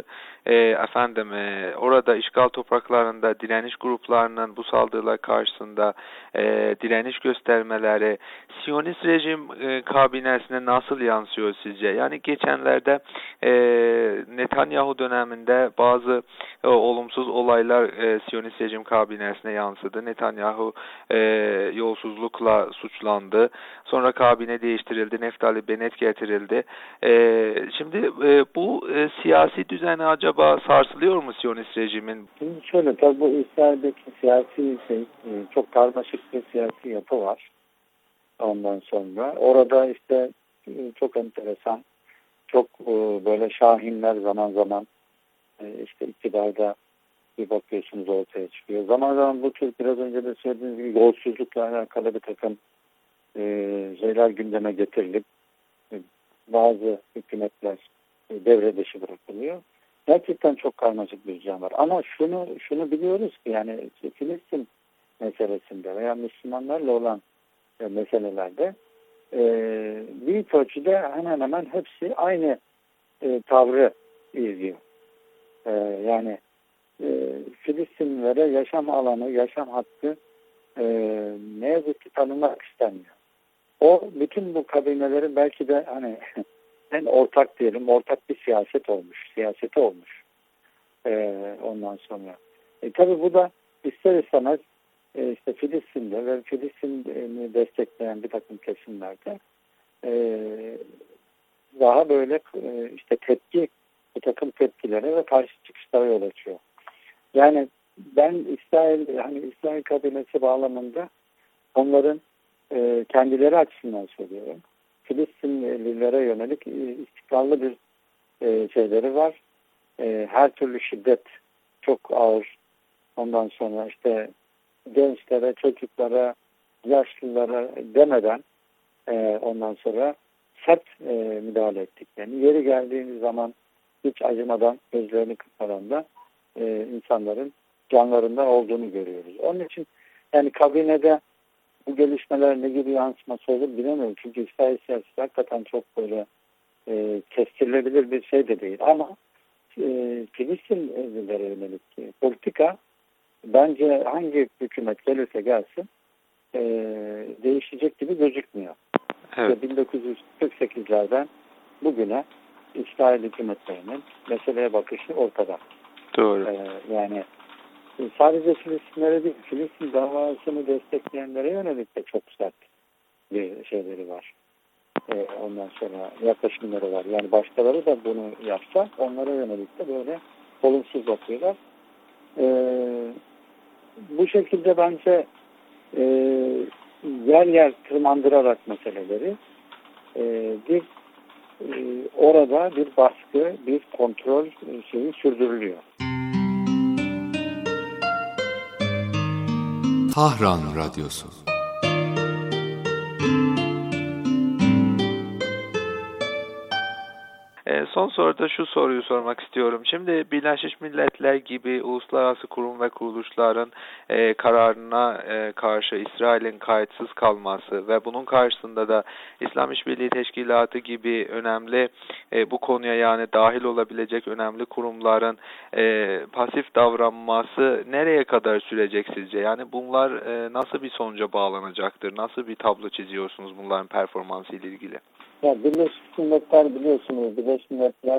orada işgal topraklarında direniş gruplarının bu saldırılar karşısında direniş göstermeleri Siyonist rejim kabinesine nasıl yansıyor sizce? Yani geçenlerde Netanyahu döneminde bazı olumsuz olaylar Siyonist rejim kabinesine yansıdı. Netanyahu yolsuzlukla suçlandı. Sonra kabine değiştirildi. Neftali Bennett getirildi. Şimdi bu siyasi düzeni acaba sarsılıyor mu Siyonist rejimin? Şimdi şöyle, tabii bu İsrail'deki siyasi çok karmaşık bir siyasi yapı var. Ondan sonra orada işte çok enteresan, çok böyle şahinler zaman zaman işte iktidarda bir bakıyorsunuz ortaya çıkıyor. Zaman zaman bu tür biraz önce de söylediğiniz gibi yolsuzlukla alakalı bir takım şeyler gündeme getirilip bazı hükümetler devre dışı bırakılıyor. Gerçekten çok karmaşık bir düzen var. Ama şunu biliyoruz ki yani Filistin meselesinde veya Müslümanlarla olan meselelerde büyük ölçüde hemen hemen hepsi aynı tavrı izliyor. Yani Filistinlilere yaşam alanı, yaşam hakkı ne yazık ki tanınmak isteniyor. O bütün bu kabinelerin belki de hani en ortak diyelim, ortak bir siyaseti olmuş. Ondan sonra. Tabii bu da ister istemez işte Filistin'de ve Filistin'i destekleyen bir takım kesimlerde daha böyle işte bir takım tepkilere ve karşı çıkışlara yol açıyor. Yani ben İsrail kabinesi bağlamında onların kendileri açısından söylüyorum. Filistinlilere yönelik istikrarlı bir şeyleri var. Her türlü şiddet çok ağır. Ondan sonra işte gençlere, çocuklara, yaşlılara demeden ondan sonra sert müdahale ettiklerini, yeri geldiğimiz zaman hiç acımadan, gözlerini kırpmadan da insanların canlarında olduğunu görüyoruz. Onun için yani kabinede bu gelişmeler ne gibi yansıması olur bilemiyorum. Çünkü İsrail siyaseti hakikaten çok böyle kestirilebilir bir şey de değil. Ama Filistinlilere yönelik politika bence hangi hükümet gelirse gelsin değişecek gibi gözükmüyor. Evet. 1948'lerden bugüne İsrail hükümetlerinin meseleye bakışı ortada. Doğru. Yani sadece Filistinlere değil, Filistin davasını destekleyenlere yönelik de çok sert bir şeyleri var. Ondan sonra yaklaşımları var. Yani başkaları da bunu yapsa onlara yönelik de böyle olumsuz bakıyorlar. Bu şekilde bence yer yer tırmandırarak meseleleri orada bir baskı, bir kontrol şeyi sürdürülüyor. Tahran Radyosu. Son soruda şu soruyu sormak istiyorum. Şimdi Birleşmiş Milletler gibi uluslararası kurum ve kuruluşların kararına karşı İsrail'in kayıtsız kalması ve bunun karşısında da İslam İşbirliği Teşkilatı gibi önemli bu konuya yani dahil olabilecek önemli kurumların pasif davranması nereye kadar sürecek sizce? Yani bunlar nasıl bir sonuca bağlanacaktır? Nasıl bir tablo çiziyorsunuz bunların performansı ile ilgili? Ya Birleşmiş Milletler biliyorsunuz, Birleşmiş Milletler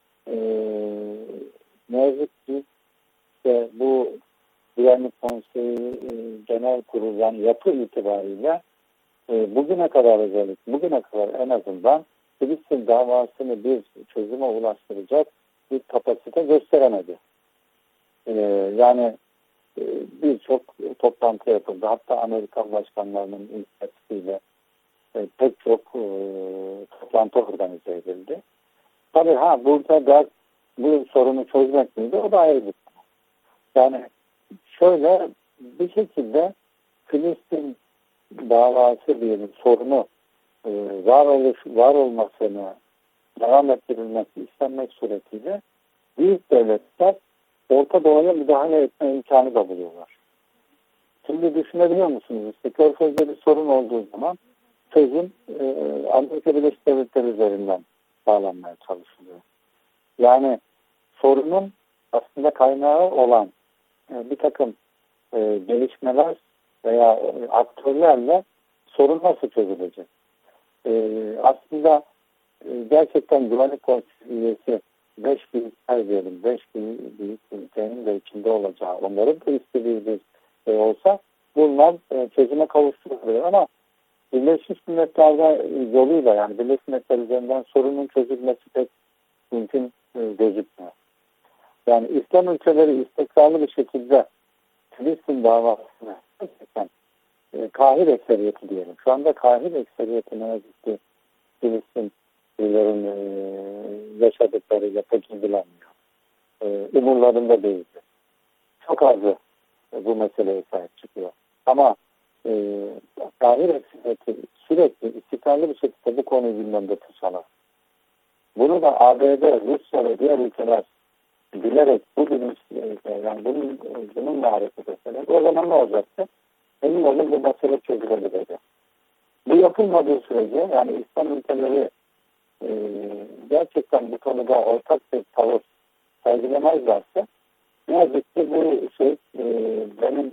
ne yazık ki işte bu Güvenlik Konseyi Genel Kurulu yani yapı itibariyle bugüne kadar en azından Filistin davasını bir çözüme ulaştıracak bir kapasite gösteremedi. Yani birçok toplantı yapıldı. Hatta Amerikan başkanlarının inisiyatifiyle pek çok toplantı organize edildi. Tabii burada da bu sorunu çözmek miydi? O da ayrı bir konu. Yani şöyle bir şekilde Filistin davası diyelim sorunu var olmasını devam ettirilmesi istenmek suretiyle büyük devletler Orta Doğu'ya müdahale etme imkanı da buluyorlar. Şimdi düşünebiliyor musunuz? İşte Körfez'de bir sorun olduğu zaman sözün Amerika Birleşik Devletleri üzerinden sağlanmaya çalışılıyor. Yani sorunun aslında kaynağı olan bir takım gelişmeler veya aktörlerle sorun nasıl çözülecek? Aslında gerçekten güvenlik konseyi 5 büyükler diyelim, 5 büyük ülkenin de içinde olacağı, onların da istediği bir şey olsa bunlar çözüme kavuşturulur. Ama Birleşmiş Milletler'den yoluyla, yani Birleşmiş Milletler üzerinden sorunun çözülmesi pek mümkün gözükmüyor. Yani İslam ülkeleri istikrarlı bir şekilde Filistin davasını gerçekten kahir ekseriyeti diyelim. Şu anda kahir ekseriyeti ne yazık ki Filistinlilerin yaşadıklarıyla pek ilgilenmiyor. Umurlarında değildi. Çok azı bu meseleye sahip çıkıyor. Ama kahir ekseriyeti sürekli istikrarlı bir şekilde bu konuyu gündemde tutsalar. Bunu da ABD, Rusya ve diğer ülkeler bilerek yani bununla hareket etseler, o zaman ne olacaktı? Emin olun bu mesele çözülebilecek. Bu yapılmadığı sürece, yani İslam ülkeleri gerçekten bu konuda ortak bir tavır sergilemezlerse, ne yazık ki bu şey benim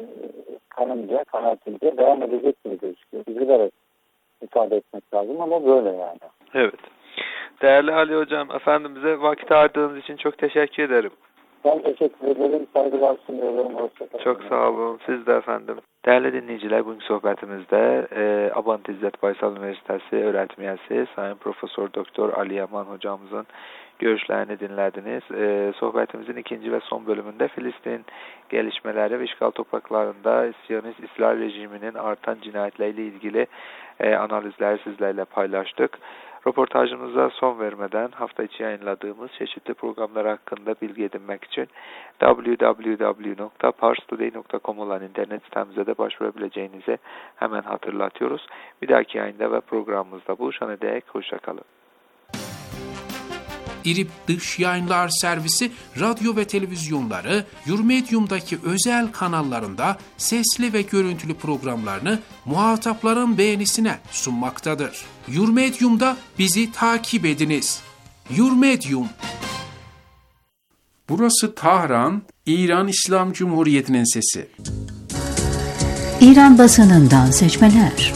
kanaatimce devam edecek gibi gözüküyor. Üzülerek ifade etmek lazım ama böyle yani. Evet. Değerli Ali Hocam, Efendimiz'e vakit ayırdığınız için çok teşekkür ederim. Ben teşekkür ederim. Saygılar sunuyorum. Çok sağ olun. Siz de efendim. Değerli dinleyiciler, bugün sohbetimizde Abant İzzet Baysal Üniversitesi öğretim üyesi Sayın Profesör Doktor Ali Yaman hocamızın görüşlerini dinlediniz. Sohbetimizin ikinci ve son bölümünde Filistin gelişmeleri ve işgal topraklarında Siyonist İsrail rejiminin artan cinayetleriyle ilgili analizleri sizlerle paylaştık. Röportajımıza son vermeden hafta içi yayınladığımız çeşitli programlar hakkında bilgi edinmek için www.parstoday.com olan internet sitemize de başvurabileceğinizi hemen hatırlatıyoruz. Bir dahaki yayında ve programımızda buluşana dek hoşçakalın. İRİB Dış Yayınlar Servisi radyo ve televizyonları Yurmedium'daki özel kanallarında sesli ve görüntülü programlarını muhatapların beğenisine sunmaktadır. Yurmedium'da bizi takip ediniz. Yurmedium. Burası Tahran, İran İslam Cumhuriyeti'nin sesi. İran basınından seçmeler.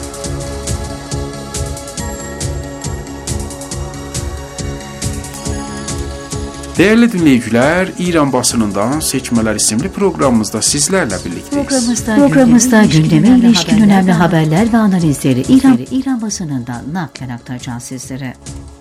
Değerli dinleyiciler, İran basınından seçmeler isimli programımızda sizlerle birlikteyiz. Programımızda gündeme ilişkin önemli haberler ve analizleri İran basınından naklen aktaracağız sizlere.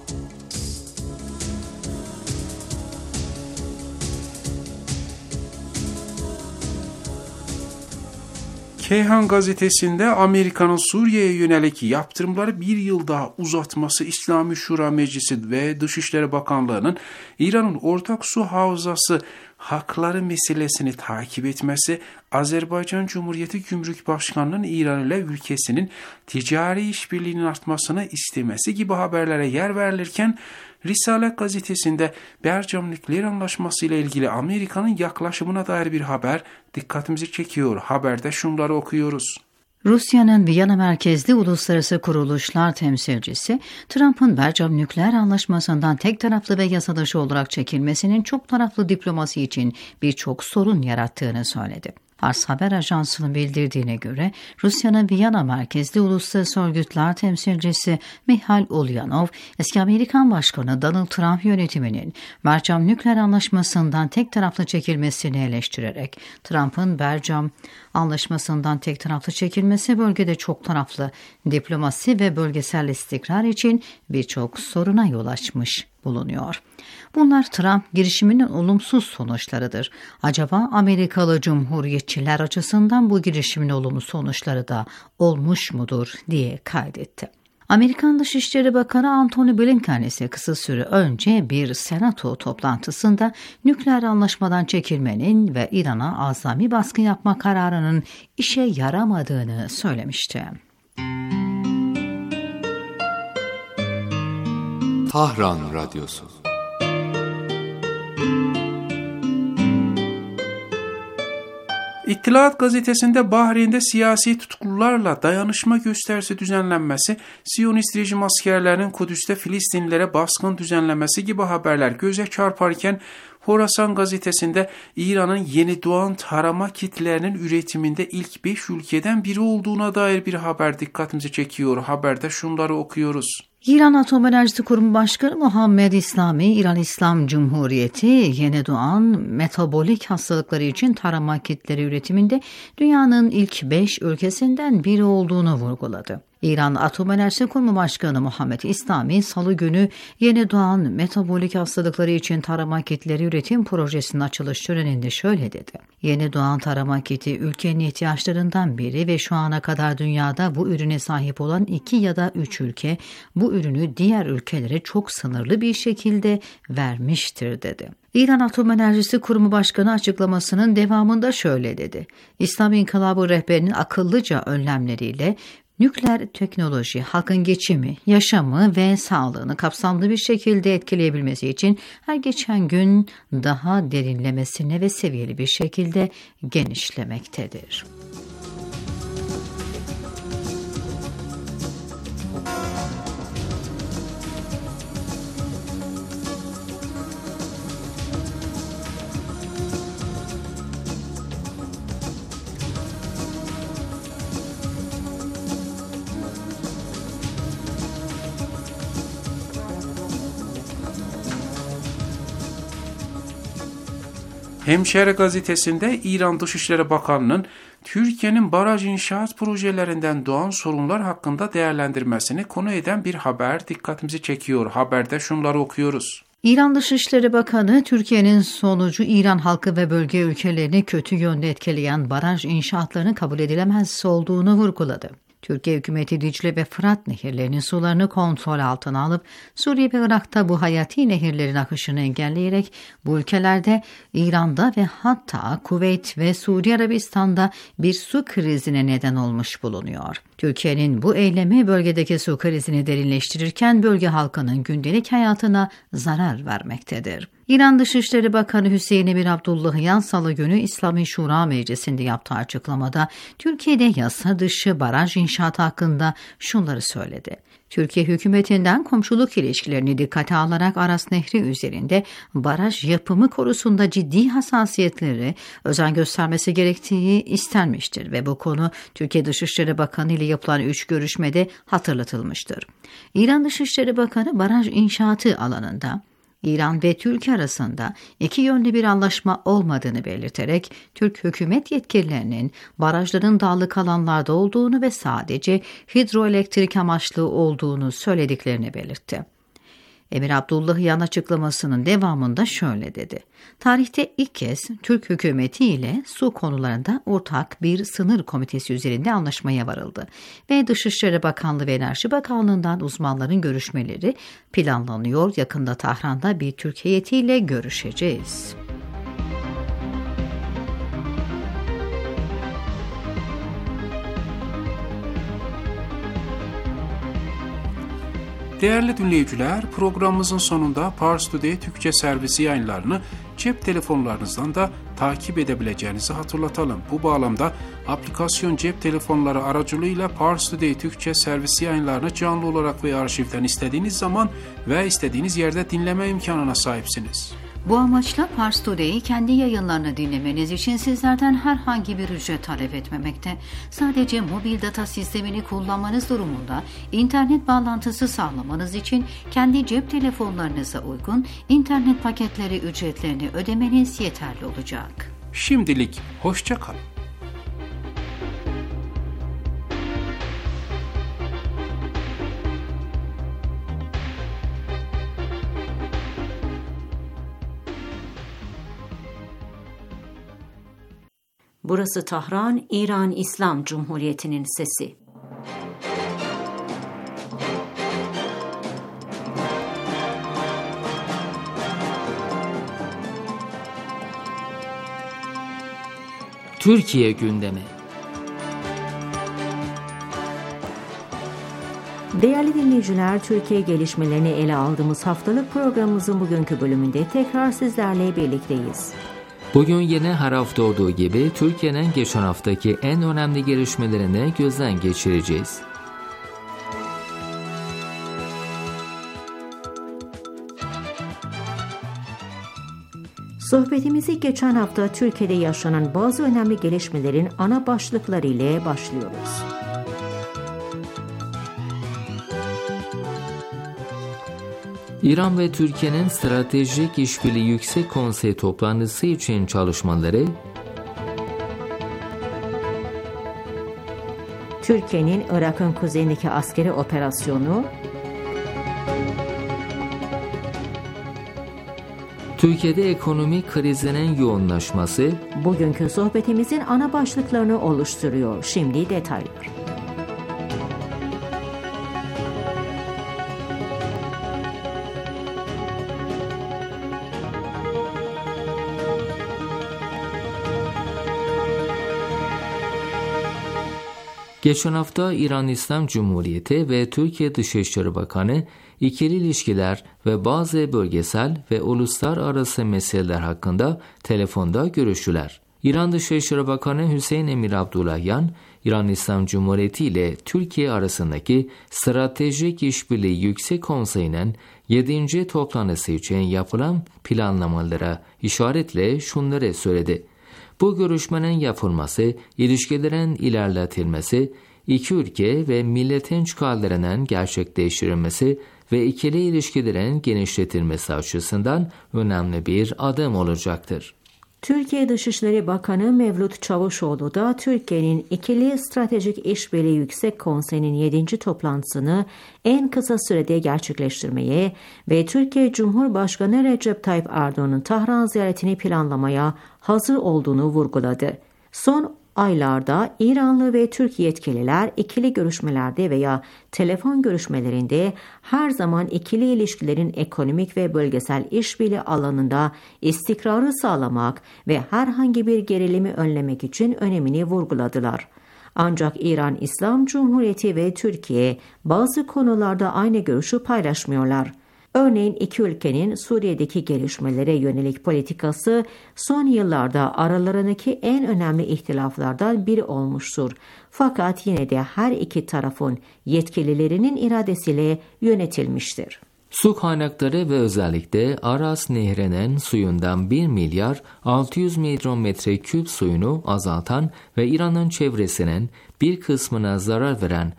Keyhan gazetesinde Amerika'nın Suriye'ye yönelik yaptırımları bir yıl daha uzatması, İslami Şura Meclisi ve Dışişleri Bakanlığı'nın İran'ın ortak su havzası hakları meselesini takip etmesi, Azerbaycan Cumhuriyeti Gümrük Başkanlığı'nın İran ile ülkesinin ticari işbirliğinin artmasını istemesi gibi haberlere yer verilirken, Risale gazetesinde Bercam Nükleer Anlaşması ile ilgili Amerika'nın yaklaşımına dair bir haber dikkatimizi çekiyor. Haberde şunları okuyoruz. Rusya'nın Viyana merkezli uluslararası kuruluşlar temsilcisi, Trump'ın Bercam Nükleer Anlaşması'ndan tek taraflı ve yasa dışı olarak çekilmesinin çok taraflı diplomasi için birçok sorun yarattığını söyledi. Fars Haber Ajansı'nın bildirdiğine göre Rusya'nın Viyana merkezli uluslararası örgütler temsilcisi Mihail Ulyanov, eski Amerikan Başkanı Donald Trump yönetiminin Bercam Nükleer Anlaşması'ndan tek taraflı çekilmesini eleştirerek, Trump'ın Bercam Anlaşması'ndan tek taraflı çekilmesi bölgede çok taraflı diplomasi ve bölgesel istikrar için birçok soruna yol açmış bulunuyor. Bunlar Trump girişiminin olumsuz sonuçlarıdır. Acaba Amerikalı Cumhuriyetçiler açısından bu girişimin olumlu sonuçları da olmuş mudur diye kaydetti. Amerikan Dışişleri Bakanı Antony Blinken ise kısa süre önce bir senato toplantısında nükleer anlaşmadan çekilmenin ve İran'a azami baskı yapma kararının işe yaramadığını söylemişti. Tahran Radyosu. İttilaat gazetesinde Bahreyn'de siyasi tutuklularla dayanışma gösterisi düzenlenmesi, Siyonist rejim askerlerinin Kudüs'te Filistinlilere baskın düzenlemesi gibi haberler göze çarparken, Horasan gazetesinde İran'ın yeni doğan tarama kitlerinin üretiminde ilk 5 ülkeden biri olduğuna dair bir haber dikkatimizi çekiyor. Haberde şunları okuyoruz. İran Atom Enerjisi Kurumu Başkanı Muhammed İslami, İran İslam Cumhuriyeti yeni doğan metabolik hastalıkları için tarama kitleri üretiminde dünyanın ilk 5 ülkesinden biri olduğunu vurguladı. İran Atom Enerjisi Kurumu Başkanı Muhammed İslami, Salı günü yeni doğan metabolik hastalıkları için tarama kitleri üretim projesinin açılış töreninde şöyle dedi. Yeni doğan tarama kiti ülkenin ihtiyaçlarından biri ve şu ana kadar dünyada bu ürüne sahip olan 2 ya da 3 ülke bu ürünü diğer ülkelere çok sınırlı bir şekilde vermiştir dedi. İran Atom Enerjisi Kurumu Başkanı açıklamasının devamında şöyle dedi. İslam İnkılabı rehberinin akıllıca önlemleriyle nükleer teknoloji, halkın geçimi, yaşamı ve sağlığını kapsamlı bir şekilde etkileyebilmesi için her geçen gün daha derinlemesine ve seviyeli bir şekilde genişlemektedir. Hemşehre gazetesinde İran Dışişleri Bakanı'nın Türkiye'nin baraj inşaat projelerinden doğan sorunlar hakkında değerlendirmesini konu eden bir haber dikkatimizi çekiyor. Haberde şunları okuyoruz. İran Dışişleri Bakanı, Türkiye'nin sonucu İran halkı ve bölge ülkelerini kötü yönde etkileyen baraj inşaatlarının kabul edilemez olduğunu vurguladı. Türkiye hükümeti Dicle ve Fırat nehirlerinin sularını kontrol altına alıp Suriye ve Irak'ta bu hayati nehirlerin akışını engelleyerek bu ülkelerde İran'da ve hatta Kuveyt ve Suudi Arabistan'da bir su krizine neden olmuş bulunuyor. Türkiye'nin bu eylemi bölgedeki su krizini derinleştirirken bölge halkının gündelik hayatına zarar vermektedir. İran Dışişleri Bakanı Hüseyin Emir Abdullahian Salı günü İslami Şura Meclisi'nde yaptığı açıklamada Türkiye'de yasa dışı baraj inşaatı hakkında şunları söyledi. Türkiye hükümetinden komşuluk ilişkilerini dikkate alarak Aras Nehri üzerinde baraj yapımı konusunda ciddi hassasiyetleri özen göstermesi gerektiği istenmiştir ve bu konu Türkiye Dışişleri Bakanı ile yapılan 3 görüşmede hatırlatılmıştır. İran Dışişleri Bakanı baraj inşaatı alanında İran ve Türkiye arasında iki yönlü bir anlaşma olmadığını belirterek Türk hükümet yetkililerinin barajların dağlık alanlarda olduğunu ve sadece hidroelektrik amaçlı olduğunu söylediklerini belirtti. Emir Abdullahian açıklamasının devamında şöyle dedi. Tarihte ilk kez Türk hükümeti ile su konularında ortak bir sınır komitesi üzerinde anlaşmaya varıldı ve Dışişleri Bakanlığı ve Enerji Bakanlığı'ndan uzmanların görüşmeleri planlanıyor. Yakında Tahran'da bir Türk heyetiyle görüşeceğiz. Değerli dinleyiciler, programımızın sonunda Pars Today Türkçe servisi yayınlarını cep telefonlarınızdan da takip edebileceğinizi hatırlatalım. Bu bağlamda aplikasyon cep telefonları aracılığıyla Pars Today Türkçe servisi yayınlarını canlı olarak ve arşivden istediğiniz zaman ve istediğiniz yerde dinleme imkanına sahipsiniz. Bu amaçla Pars Today'i kendi yayınlarını dinlemeniz için sizlerden herhangi bir ücret talep etmemekte. Sadece mobil data sistemini kullanmanız durumunda internet bağlantısı sağlamanız için kendi cep telefonlarınıza uygun internet paketleri ücretlerini ödemeniz yeterli olacak. Şimdilik hoşça kalın. Burası Tahran, İran İslam Cumhuriyeti'nin sesi. Türkiye gündemi. Değerli dinleyiciler, Türkiye gelişmelerini ele aldığımız haftalık programımızın bugünkü bölümünde tekrar sizlerle birlikteyiz. Bugün yine her hafta olduğu gibi Türkiye'nin geçen haftaki en önemli gelişmelerini gözden geçireceğiz. Sohbetimizi geçen hafta Türkiye'de yaşanan bazı önemli gelişmelerin ana başlıkları ile başlıyoruz. İran ve Türkiye'nin Stratejik İşbirliği Yüksek Konsey toplantısı için çalışmaları, Türkiye'nin Irak'ın kuzeyindeki askeri operasyonu, Türkiye'de ekonomik krizinin yoğunlaşması, bugünkü sohbetimizin ana başlıklarını oluşturuyor. Şimdi detaylar. Geçen hafta İran İslam Cumhuriyeti ve Türkiye Dışişleri Bakanı ikili ilişkiler ve bazı bölgesel ve uluslararası meseleler hakkında telefonda görüştüler. İran Dışişleri Bakanı Hüseyin Emir Abdullahian, İran İslam Cumhuriyeti ile Türkiye arasındaki Stratejik İşbirliği Yüksek Konseyi'nin 7. toplantısı için yapılan planlamalara işaretle şunları söyledi. Bu görüşmenin yapılması, ilişkilerin ilerletilmesi, iki ülke ve milletin çıkarlarının gerçekleştirilmesi ve ikili ilişkilerin genişletilmesi açısından önemli bir adım olacaktır. Türkiye Dışişleri Bakanı Mevlüt Çavuşoğlu da Türkiye'nin ikili Stratejik İşbirliği Yüksek Konseyi'nin 7. toplantısını en kısa sürede gerçekleştirmeye ve Türkiye Cumhurbaşkanı Recep Tayyip Erdoğan'ın Tahran ziyaretini planlamaya hazır olduğunu vurguladı. Son aylarda İranlı ve Türk yetkililer ikili görüşmelerde veya telefon görüşmelerinde her zaman ikili ilişkilerin ekonomik ve bölgesel işbirliği alanında istikrarı sağlamak ve herhangi bir gerilimi önlemek için önemini vurguladılar. Ancak İran İslam Cumhuriyeti ve Türkiye bazı konularda aynı görüşü paylaşmıyorlar. Örneğin iki ülkenin Suriye'deki gelişmelere yönelik politikası son yıllarda aralarındaki en önemli ihtilaflardan biri olmuştur. Fakat yine de her iki tarafın yetkililerinin iradesiyle yönetilmiştir. Su kaynakları ve özellikle Aras Nehri'nin suyundan 1 milyar 600 milyon metreküp suyunu azaltan ve İran'ın çevresinin bir kısmına zarar veren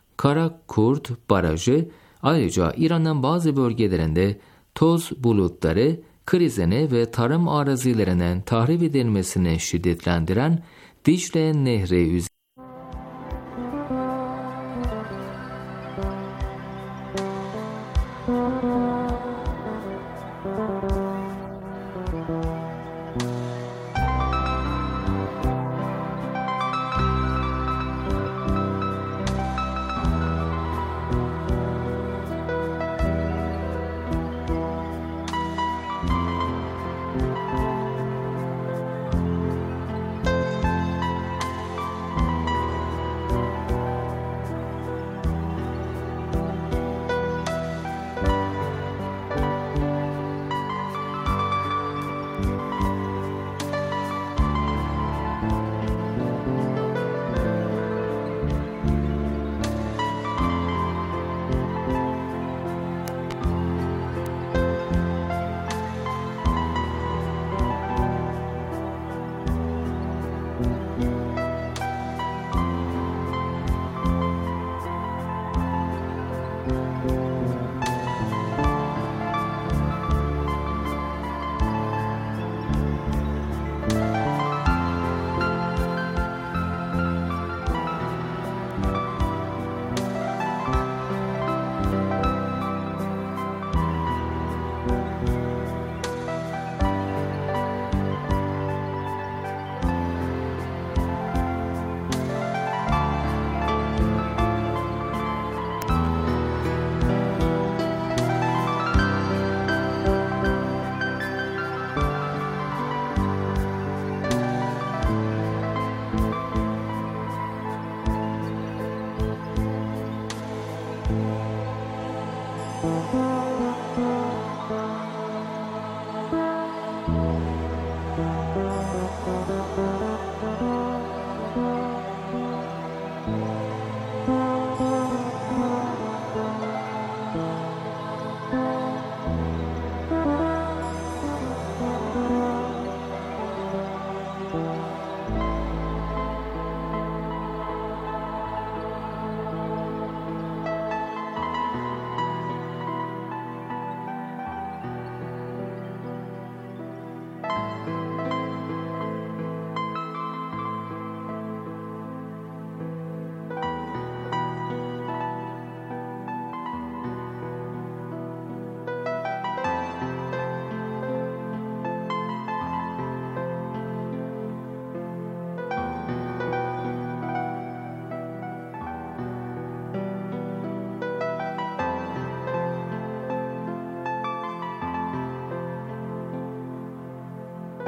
Karakurt Barajı, ayrıca İran'ın bazı bölgelerinde toz bulutları, krizini ve tarım arazilerinin tahrip edilmesini şiddetlendiren Dicle Nehri üzerinde